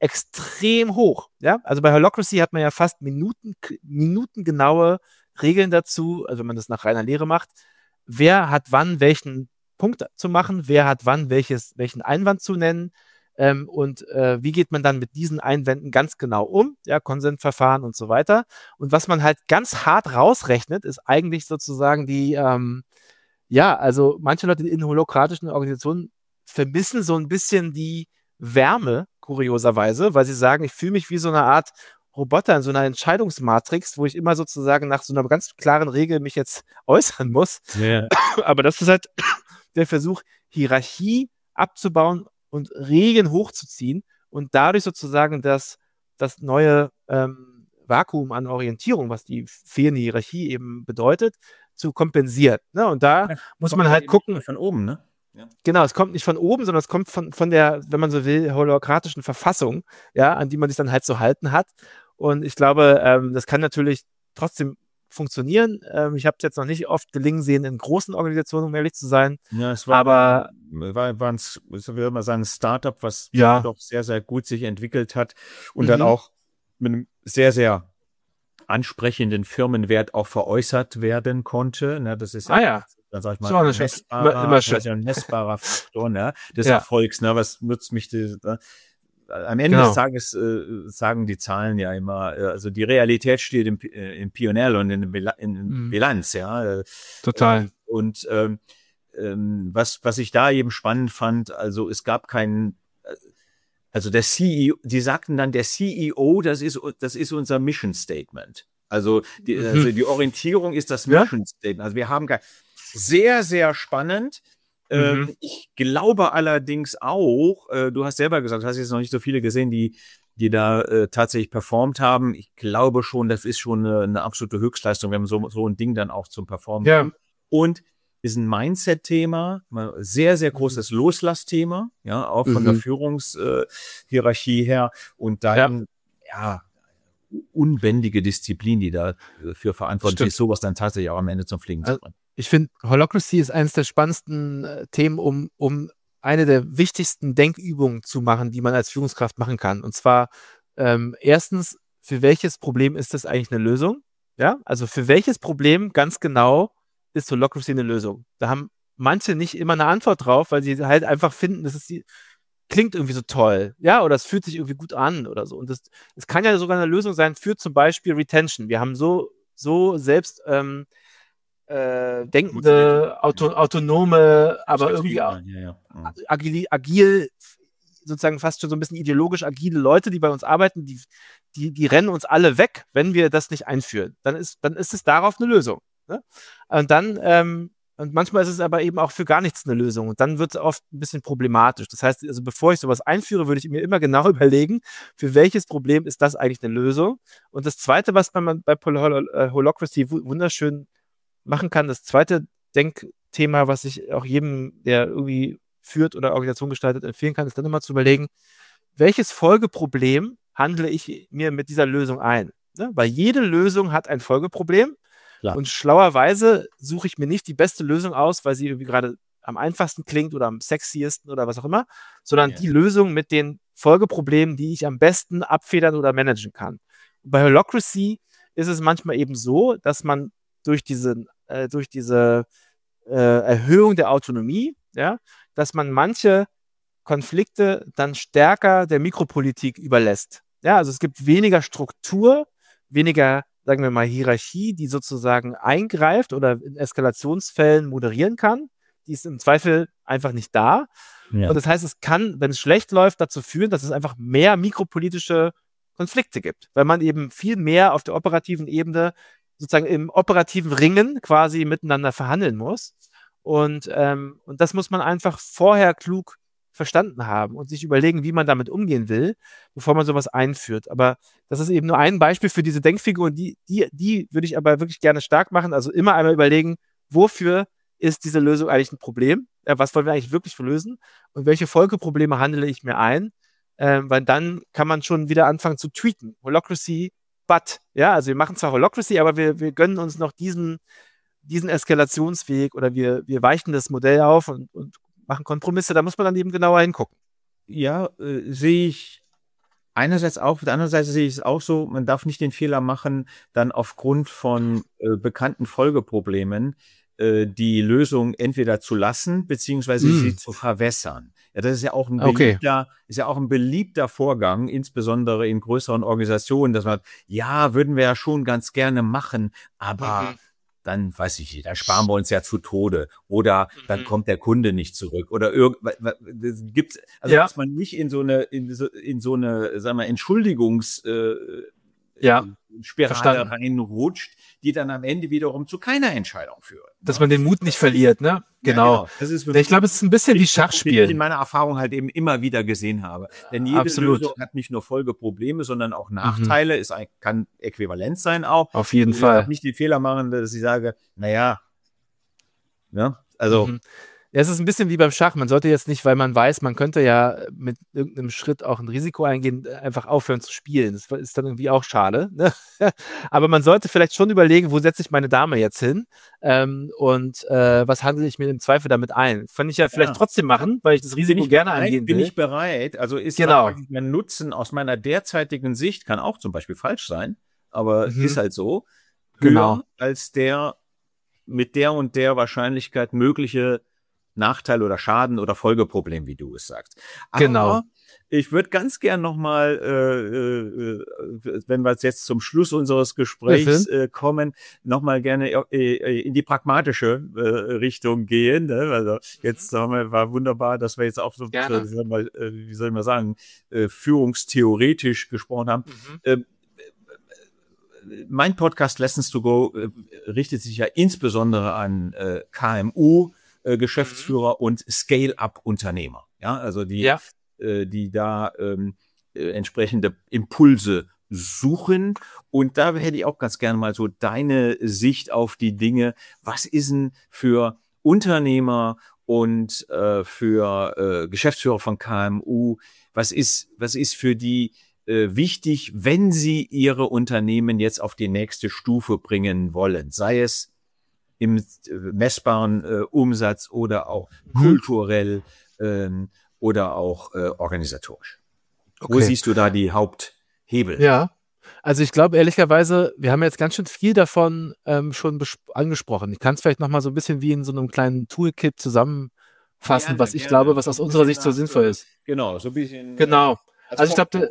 extrem hoch. Ja? Also bei Holacracy hat man ja fast Minuten, minutengenaue Regeln dazu, also wenn man das nach reiner Lehre macht, wer hat wann welchen Punkt zu machen, wer hat wann welches, welchen Einwand zu nennen, ähm, und äh, wie geht man dann mit diesen Einwänden ganz genau um, ja, Konsensverfahren und so weiter. Und was man halt ganz hart rausrechnet, ist eigentlich sozusagen die, ähm, ja, also manche Leute in holokratischen Organisationen vermissen so ein bisschen die Wärme, kurioserweise, weil sie sagen, ich fühle mich wie so eine Art Roboter in so einer Entscheidungsmatrix, wo ich immer sozusagen nach so einer ganz klaren Regel mich jetzt äußern muss. Ja. Aber das ist halt der Versuch, Hierarchie abzubauen und Regeln hochzuziehen und dadurch sozusagen das, das neue ähm, Vakuum an Orientierung, was die fehlende Hierarchie eben bedeutet, zu kompensieren. Ne? Und da Ja, muss kommt man halt eben gucken. nicht von oben, ne? Ja. Genau, es kommt nicht von oben, sondern es kommt von, von der, wenn man so will, holokratischen Verfassung, ja, an die man sich dann halt zu halten hat. Und ich glaube, ähm, das kann natürlich trotzdem funktionieren. Ähm, ich habe es jetzt noch nicht oft gelingen sehen in großen Organisationen, um ehrlich zu sein. Ja, es war, aber war, war ein, ich würde mal sagen, ein Startup, was ja. doch sehr, sehr gut sich entwickelt hat und Mhm. dann auch mit einem sehr, sehr ansprechenden Firmenwert auch veräußert werden konnte. Ne, das ist ja, Ah ja. dann sag ich So mal, eine ein schön- messbarer, immer- immer schön. das ist ja ein messbarer Faktor, ne, des Ja. Erfolgs. Ne, was nutzt mich die, ne? Am Ende Genau. des Tages äh, sagen die Zahlen ja immer, äh, also die Realität steht im, P- äh, im P und L und in der Bila in Mhm. Bilanz, ja. Äh, Total. Und ähm, ähm, was, was ich da eben spannend fand, also es gab keinen, äh, also der C E O, die sagten dann, der C E O, das ist, das ist unser Mission Statement. Also die, Mhm. also die Orientierung ist das Ja. Mission Statement. Also wir haben kein, sehr, sehr spannend. Ähm, Mhm. ich glaube allerdings auch, äh, du hast selber gesagt, du hast jetzt noch nicht so viele gesehen, die, die da äh, tatsächlich performt haben. Ich glaube schon, das ist schon eine, eine absolute Höchstleistung, wenn man so, so ein Ding dann auch zum Performen Ja. bringt. Und ist ein Mindset-Thema, mal sehr, sehr großes Loslassthema, ja, auch von Mhm. der Führungshierarchie her. Und dann, ja, unbändige Disziplin, die dafür verantwortlich Stimmt. ist, sowas dann tatsächlich auch am Ende zum Fliegen zu Also- bringen. Ich finde, Holacracy ist eines der spannendsten äh, Themen, um, um eine der wichtigsten Denkübungen zu machen, die man als Führungskraft machen kann. Und zwar ähm, erstens, für welches Problem ist das eigentlich eine Lösung? Ja, also für welches Problem ganz genau ist Holacracy eine Lösung? Da haben manche nicht immer eine Antwort drauf, weil sie halt einfach finden, das ist die, klingt irgendwie so toll, ja, oder es fühlt sich irgendwie gut an oder so. Und das, es kann ja sogar eine Lösung sein für zum Beispiel Retention. Wir haben so, so selbst ähm, äh, denkende, auto, autonome, aber irgendwie Ja, ja, ja. agil, agil, sozusagen fast schon so ein bisschen ideologisch agile Leute, die bei uns arbeiten, die, die, die rennen uns alle weg, wenn wir das nicht einführen. Dann ist, dann ist es darauf eine Lösung. Ne? Und dann, ähm, und manchmal ist es aber eben auch für gar nichts eine Lösung. Und dann wird es oft ein bisschen problematisch. Das heißt, also bevor ich sowas einführe, würde ich mir immer genau überlegen, für welches Problem ist das eigentlich eine Lösung. Und das Zweite, was man bei Hol- äh, Holacracy wunderschön machen kann, das zweite Denkthema, was ich auch jedem, der irgendwie führt oder Organisation gestaltet, empfehlen kann, ist dann immer zu überlegen, welches Folgeproblem handle ich mir mit dieser Lösung ein? Ne? Weil jede Lösung hat ein Folgeproblem. Klar. Und schlauerweise suche ich mir nicht die beste Lösung aus, weil sie irgendwie gerade am einfachsten klingt oder am sexiesten oder was auch immer, sondern ja. die Lösung mit den Folgeproblemen, die ich am besten abfedern oder managen kann. Und bei Holacracy ist es manchmal eben so, dass man durch diese, äh, durch diese äh, Erhöhung der Autonomie, ja, dass man manche Konflikte dann stärker der Mikropolitik überlässt. Ja, also es gibt weniger Struktur, weniger, sagen wir mal, Hierarchie, die sozusagen eingreift oder in Eskalationsfällen moderieren kann. Die ist im Zweifel einfach nicht da. Ja. Und das heißt, es kann, wenn es schlecht läuft, dazu führen, dass es einfach mehr mikropolitische Konflikte gibt, weil man eben viel mehr auf der operativen Ebene sozusagen im operativen Ringen quasi miteinander verhandeln muss. Und, ähm, und das muss man einfach vorher klug verstanden haben und sich überlegen, wie man damit umgehen will, bevor man sowas einführt. Aber das ist eben nur ein Beispiel für diese Denkfigur, die, die, die würde ich aber wirklich gerne stark machen. Also immer einmal überlegen, wofür ist diese Lösung eigentlich ein Problem? Ja, was wollen wir eigentlich wirklich lösen? Und welche Folgeprobleme handle ich mir ein? Ähm, weil dann kann man schon wieder anfangen zu tweaken. Holacracy, but. Ja, also wir machen zwar Holacracy, aber wir, wir gönnen uns noch diesen, diesen Eskalationsweg oder wir, wir weichen das Modell auf und, und machen Kompromisse. Da muss man dann eben genauer hingucken. Ja, äh, sehe ich einerseits auch, auf der anderen Seite sehe ich es auch so, man darf nicht den Fehler machen, dann aufgrund von äh, bekannten Folgeproblemen äh, die Lösung entweder zu lassen, beziehungsweise mm. sie zu verwässern. Ja, das ist ja auch ein beliebter, okay. ist ja auch ein beliebter Vorgang, insbesondere in größeren Organisationen, dass man, ja, würden wir ja schon ganz gerne machen, aber mhm. dann, weiß ich nicht, dann sparen wir uns ja zu Tode. Oder dann mhm. kommt der Kunde nicht zurück. Oder irgendwas gibt's, also ja. dass man nicht in so eine, in so, in so eine, sagen wir, Entschuldigungs, äh, ja. Spirale reinrutscht, die dann am Ende wiederum zu keiner Entscheidung führt. Dass man den Mut nicht verliert, ne? Genau. Ja, genau. Das ist ich glaube, es ist ein bisschen wie Schachspielen. Die ich in meiner Erfahrung halt eben immer wieder gesehen habe. Denn jede Absolut. Lösung hat nicht nur Folgeprobleme, sondern auch Nachteile. Mhm. Es kann äquivalent sein auch. Auf jeden ich Fall. Ich darf nicht den Fehler machen, dass ich sage, naja, ne? Also, mhm. Ja, es ist ein bisschen wie beim Schach. Man sollte jetzt nicht, weil man weiß, man könnte ja mit irgendeinem Schritt auch ein Risiko eingehen, einfach aufhören zu spielen. Das ist dann irgendwie auch schade. Ne? Aber man sollte vielleicht schon überlegen, wo setze ich meine Dame jetzt hin ähm, und äh, was handle ich mir im Zweifel damit ein. Kann ich ja vielleicht ja. trotzdem machen, weil ich das Risiko ich gerne bereit, eingehen will. Bin ich bereit. Also ist genau. mein Nutzen aus meiner derzeitigen Sicht, kann auch zum Beispiel falsch sein, aber mhm. ist halt so, höher genau. als der mit der und der Wahrscheinlichkeit mögliche Nachteil oder Schaden oder Folgeproblem, wie du es sagst. Aber genau. ich würde ganz gern nochmal, äh, äh, wenn wir jetzt zum Schluss unseres Gesprächs äh, kommen, nochmal gerne äh, in die pragmatische äh, Richtung gehen. Ne? Also jetzt haben wir, war wunderbar, dass wir jetzt auch so, äh, wie soll man sagen, äh, führungstheoretisch gesprochen haben. Mhm. Äh, mein Podcast Lessons to Go äh, richtet sich ja insbesondere an äh, K M U, Geschäftsführer mhm. und Scale-up-Unternehmer, ja, also die, ja. äh, die da ähm, äh, entsprechende Impulse suchen. Und da hätte ich auch ganz gerne mal so deine Sicht auf die Dinge. Was ist denn für Unternehmer und äh, für äh, Geschäftsführer von K M U, was ist, was ist für die äh, wichtig, wenn sie ihre Unternehmen jetzt auf die nächste Stufe bringen wollen? Sei es im messbaren äh, Umsatz oder auch mhm. kulturell ähm, oder auch äh, organisatorisch. Okay. Wo siehst du da die Haupthebel? Ja, also ich glaube ehrlicherweise, wir haben jetzt ganz schön viel davon ähm, schon angesprochen. Ich kann es vielleicht nochmal so ein bisschen wie in so einem kleinen Toolkit zusammenfassen, gerne, was ich gerne. glaube, was aus unserer Sicht so sinnvoll ist. Genau, so ein bisschen. Genau. Also, also ich glaube,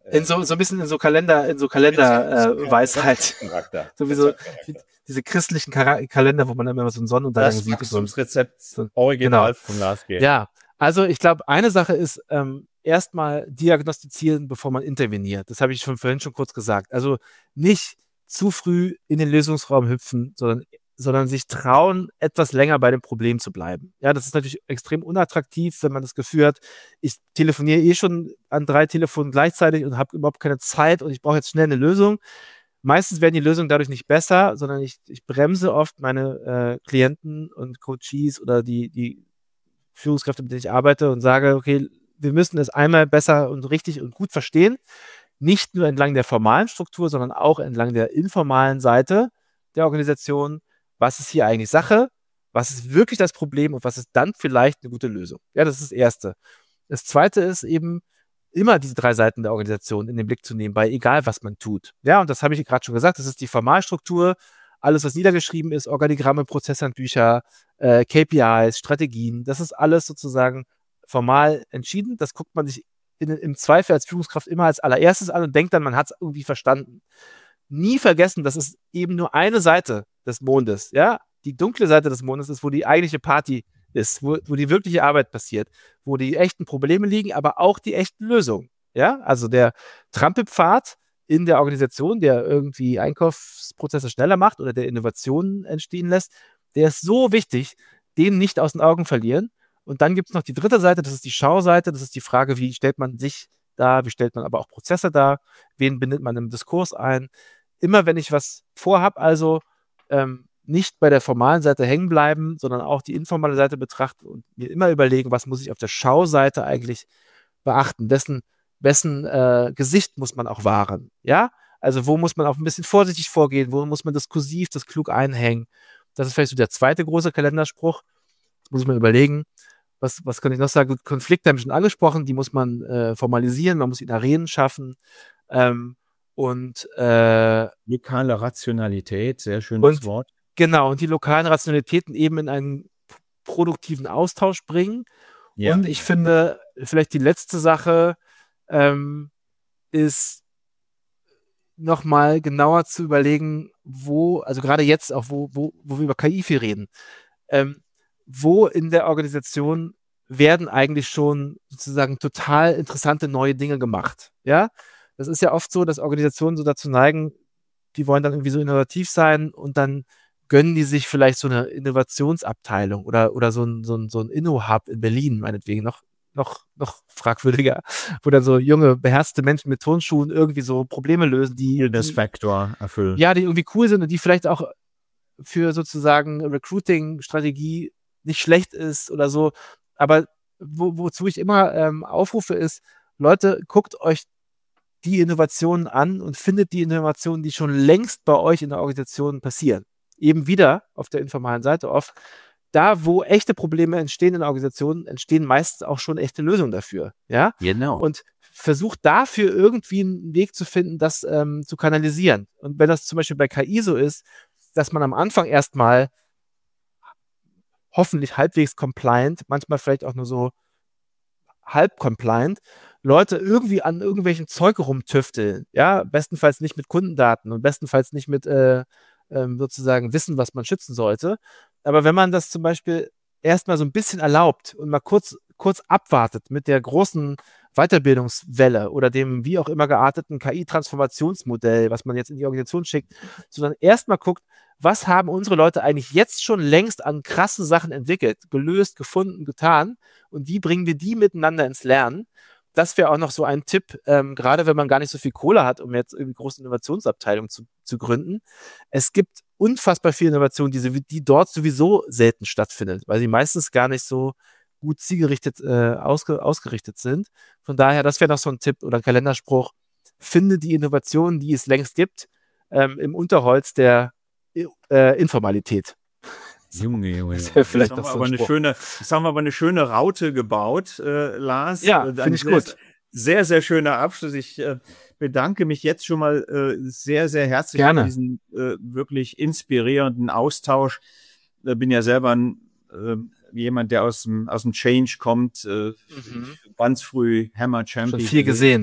in so, so ein bisschen in so Kalender, in so Kalender-Weisheit. Äh, Sowieso diese christlichen Kar- Kalender, wo man dann immer so einen Sonnenuntergang das sieht. Das Rezept so, original genau. Vom Lars G. Ja, also ich glaube, eine Sache ist, ähm, erstmal diagnostizieren, bevor man interveniert. Das habe ich schon vorhin schon kurz gesagt. Also nicht zu früh in den Lösungsraum hüpfen, sondern sondern sich trauen, etwas länger bei dem Problem zu bleiben. Ja, das ist natürlich extrem unattraktiv, wenn man das Gefühl hat, ich telefoniere eh schon an drei Telefonen gleichzeitig und habe überhaupt keine Zeit und ich brauche jetzt schnell eine Lösung. Meistens werden die Lösungen dadurch nicht besser, sondern ich, ich bremse oft meine äh, Klienten und Coaches oder die, die Führungskräfte, mit denen ich arbeite und sage, okay, wir müssen es einmal besser und richtig und gut verstehen. Nicht nur entlang der formalen Struktur, sondern auch entlang der informalen Seite der Organisation. Was ist hier eigentlich Sache? Was ist wirklich das Problem und was ist dann vielleicht eine gute Lösung? Ja, das ist das Erste. Das Zweite ist eben, immer diese drei Seiten der Organisation in den Blick zu nehmen, bei egal, was man tut. Ja, und das habe ich gerade schon gesagt, das ist die Formalstruktur, alles, was niedergeschrieben ist, Organigramme, Prozesshandbücher, äh, K P Is, Strategien, das ist alles sozusagen formal entschieden. Das guckt man sich in, im Zweifel als Führungskraft immer als allererstes an und denkt dann, man hat es irgendwie verstanden. Nie vergessen, das ist eben nur eine Seite des Mondes, ja. Die dunkle Seite des Mondes ist, wo die eigentliche Party ist, wo, wo die wirkliche Arbeit passiert, wo die echten Probleme liegen, aber auch die echten Lösungen, ja. Also der Trampelpfad in der Organisation, der irgendwie Einkaufsprozesse schneller macht oder der Innovationen entstehen lässt, der ist so wichtig, den nicht aus den Augen verlieren. Und dann gibt es noch die dritte Seite, das ist die Schauseite, das ist die Frage, wie stellt man sich dar, wie stellt man aber auch Prozesse dar, wen bindet man im Diskurs ein. Immer wenn ich was vorhab, also ähm, nicht bei der formalen Seite hängen bleiben, sondern auch die informale Seite betrachten und mir immer überlegen, was muss ich auf der Schauseite eigentlich beachten, wessen, wessen äh, Gesicht muss man auch wahren, ja? Also wo muss man auch ein bisschen vorsichtig vorgehen, wo muss man diskursiv das klug einhängen. Das ist vielleicht so der zweite große Kalenderspruch. Das muss ich mir überlegen. Was, was kann ich noch sagen? Konflikte haben wir schon angesprochen, die muss man äh, formalisieren, man muss in Arenen schaffen. Ähm, Und äh, lokale Rationalität, sehr schönes und, Wort. Genau, und die lokalen Rationalitäten eben in einen produktiven Austausch bringen. Ja. Und ich finde, vielleicht die letzte Sache ähm, ist nochmal genauer zu überlegen, wo, also gerade jetzt auch, wo, wo, wo wir über K I viel reden, ähm, wo in der Organisation werden eigentlich schon sozusagen total interessante neue Dinge gemacht. Ja, das ist ja oft so, dass Organisationen so dazu neigen, die wollen dann irgendwie so innovativ sein und dann gönnen die sich vielleicht so eine Innovationsabteilung oder, oder so ein, so ein, so ein Inno-Hub in Berlin, meinetwegen, noch, noch, noch fragwürdiger, wo dann so junge, beherzte Menschen mit Turnschuhen irgendwie so Probleme lösen, die das Faktor erfüllen. Ja, die irgendwie cool sind und die vielleicht auch für sozusagen Recruiting-Strategie nicht schlecht ist oder so. Aber wo, wozu ich immer ähm, aufrufe ist, Leute, guckt euch die Innovationen an und findet die Innovationen, die schon längst bei euch in der Organisation passieren. Eben wieder auf der informalen Seite oft. Da, wo echte Probleme entstehen in der Organisation, entstehen meistens auch schon echte Lösungen dafür. Ja? Genau. Und versucht dafür irgendwie einen Weg zu finden, das ähm, zu kanalisieren. Und wenn das zum Beispiel bei K I so ist, dass man am Anfang erstmal hoffentlich halbwegs compliant, manchmal vielleicht auch nur so halb compliant, Leute irgendwie an irgendwelchen Zeug rumtüfteln, ja, bestenfalls nicht mit Kundendaten und bestenfalls nicht mit äh, ähm, sozusagen Wissen, was man schützen sollte. Aber wenn man das zum Beispiel erstmal so ein bisschen erlaubt und mal kurz, kurz abwartet mit der großen Weiterbildungswelle oder dem wie auch immer gearteten K I-Transformationsmodell, was man jetzt in die Organisation schickt, sondern erstmal guckt, was haben unsere Leute eigentlich jetzt schon längst an krassen Sachen entwickelt, gelöst, gefunden, getan und wie bringen wir die miteinander ins Lernen? Das wäre auch noch so ein Tipp, ähm, gerade wenn man gar nicht so viel Kohle hat, um jetzt irgendwie große Innovationsabteilungen zu, zu gründen. Es gibt unfassbar viel Innovation, die, die dort sowieso selten stattfindet, weil sie meistens gar nicht so gut zielgerichtet äh, ausge, ausgerichtet sind. Von daher, das wäre noch so ein Tipp oder ein Kalenderspruch. Finde die Innovationen, die es längst gibt, ähm, im Unterholz der äh, Informalität. Junge, Junge. Das ist vielleicht jetzt, haben so aber ein eine schöne, jetzt haben wir aber eine schöne Raute gebaut, äh, Lars. Ja, finde ich sehr, gut. Sehr, sehr schöner Abschluss. Ich äh, bedanke mich jetzt schon mal äh, sehr, sehr herzlich Gerne. für diesen äh, wirklich inspirierenden Austausch. Ich bin ja selber ein, äh, jemand, der aus dem, aus dem Change kommt, äh, mhm. ganz früh Hammer Champion. Schon viel gesehen. Und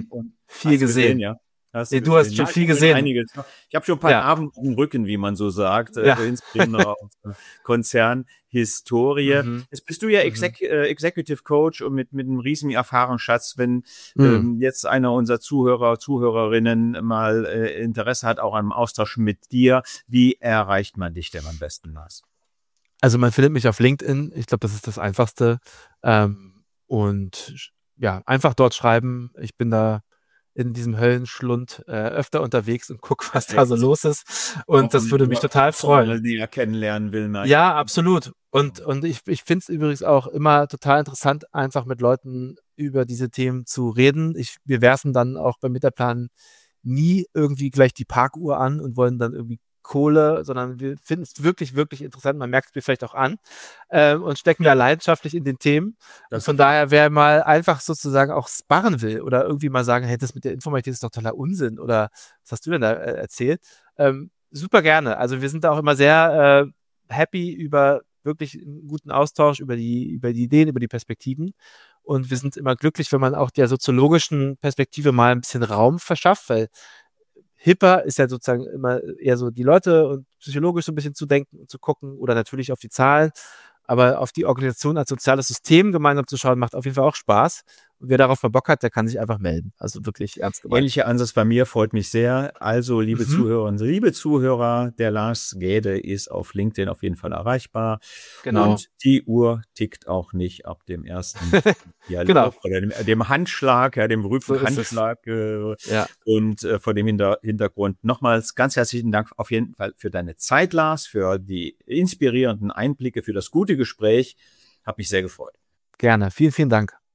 Viel Hast du gesehen. ja. Hast Nee, du, du hast gesehen? schon viel Ja, gesehen. Einiges. Ich habe schon ein paar Ja. Narben auf dem Rücken, wie man so sagt, Ja. äh, insbesondere aus der Konzernhistorie. Mhm. Jetzt bist du ja Mhm. Exec äh, Executive Coach und mit, mit einem riesigen Erfahrungsschatz. Wenn Mhm. ähm, jetzt einer unserer Zuhörer, Zuhörerinnen mal äh, Interesse hat, auch am Austausch mit dir, wie erreicht man dich denn am besten, Lars? Also man findet mich auf LinkedIn. Ich glaube, das ist das Einfachste. Ähm, und ja, einfach dort schreiben. Ich bin da in diesem Höllenschlund äh, öfter unterwegs und guck, was da so los ist. Und Auch das würde mich total freuen. Die er kennenlernen will. Nein. Ja, absolut. Und, und ich, ich finde es übrigens auch immer total interessant, einfach mit Leuten über diese Themen zu reden. Ich, wir werfen dann auch beim Metaplan nie irgendwie gleich die Parkuhr an und wollen dann irgendwie Kohle, sondern wir finden es wirklich, wirklich interessant. Man merkt es mir vielleicht auch an ähm, und stecken da leidenschaftlich in den Themen. Und von daher, wer mal einfach sozusagen auch sparren will oder irgendwie mal sagen, hey, das mit der Informatik ist doch totaler Unsinn oder was hast du denn da äh, erzählt? Ähm, super gerne. Also wir sind da auch immer sehr äh, happy über wirklich einen guten Austausch über die, über die Ideen, über die Perspektiven. Und wir sind immer glücklich, wenn man auch der soziologischen Perspektive mal ein bisschen Raum verschafft, weil hipper ist ja sozusagen immer eher so die Leute und psychologisch so ein bisschen zu denken und zu gucken oder natürlich auf die Zahlen, aber auf die Organisation als soziales System gemeinsam zu schauen, macht auf jeden Fall auch Spaß. Und wer darauf mal Bock hat, der kann sich einfach melden. Also wirklich ernst gemeint. Ähnlicher Ansatz bei mir, freut mich sehr. Also, liebe Mhm. Zuhörerinnen, liebe Zuhörer, der Lars Gäde ist auf LinkedIn auf jeden Fall erreichbar. Genau. Und die Uhr tickt auch nicht ab dem ersten Dialog Genau. oder dem, dem Handschlag, ja, dem berühmten So ist es. Handschlag. Äh, Ja. Und äh, vor dem Hinter Hintergrund nochmals ganz herzlichen Dank auf jeden Fall für deine Zeit, Lars, für die inspirierenden Einblicke, für das gute Gespräch. Hat mich sehr gefreut. Gerne. Vielen, vielen Dank.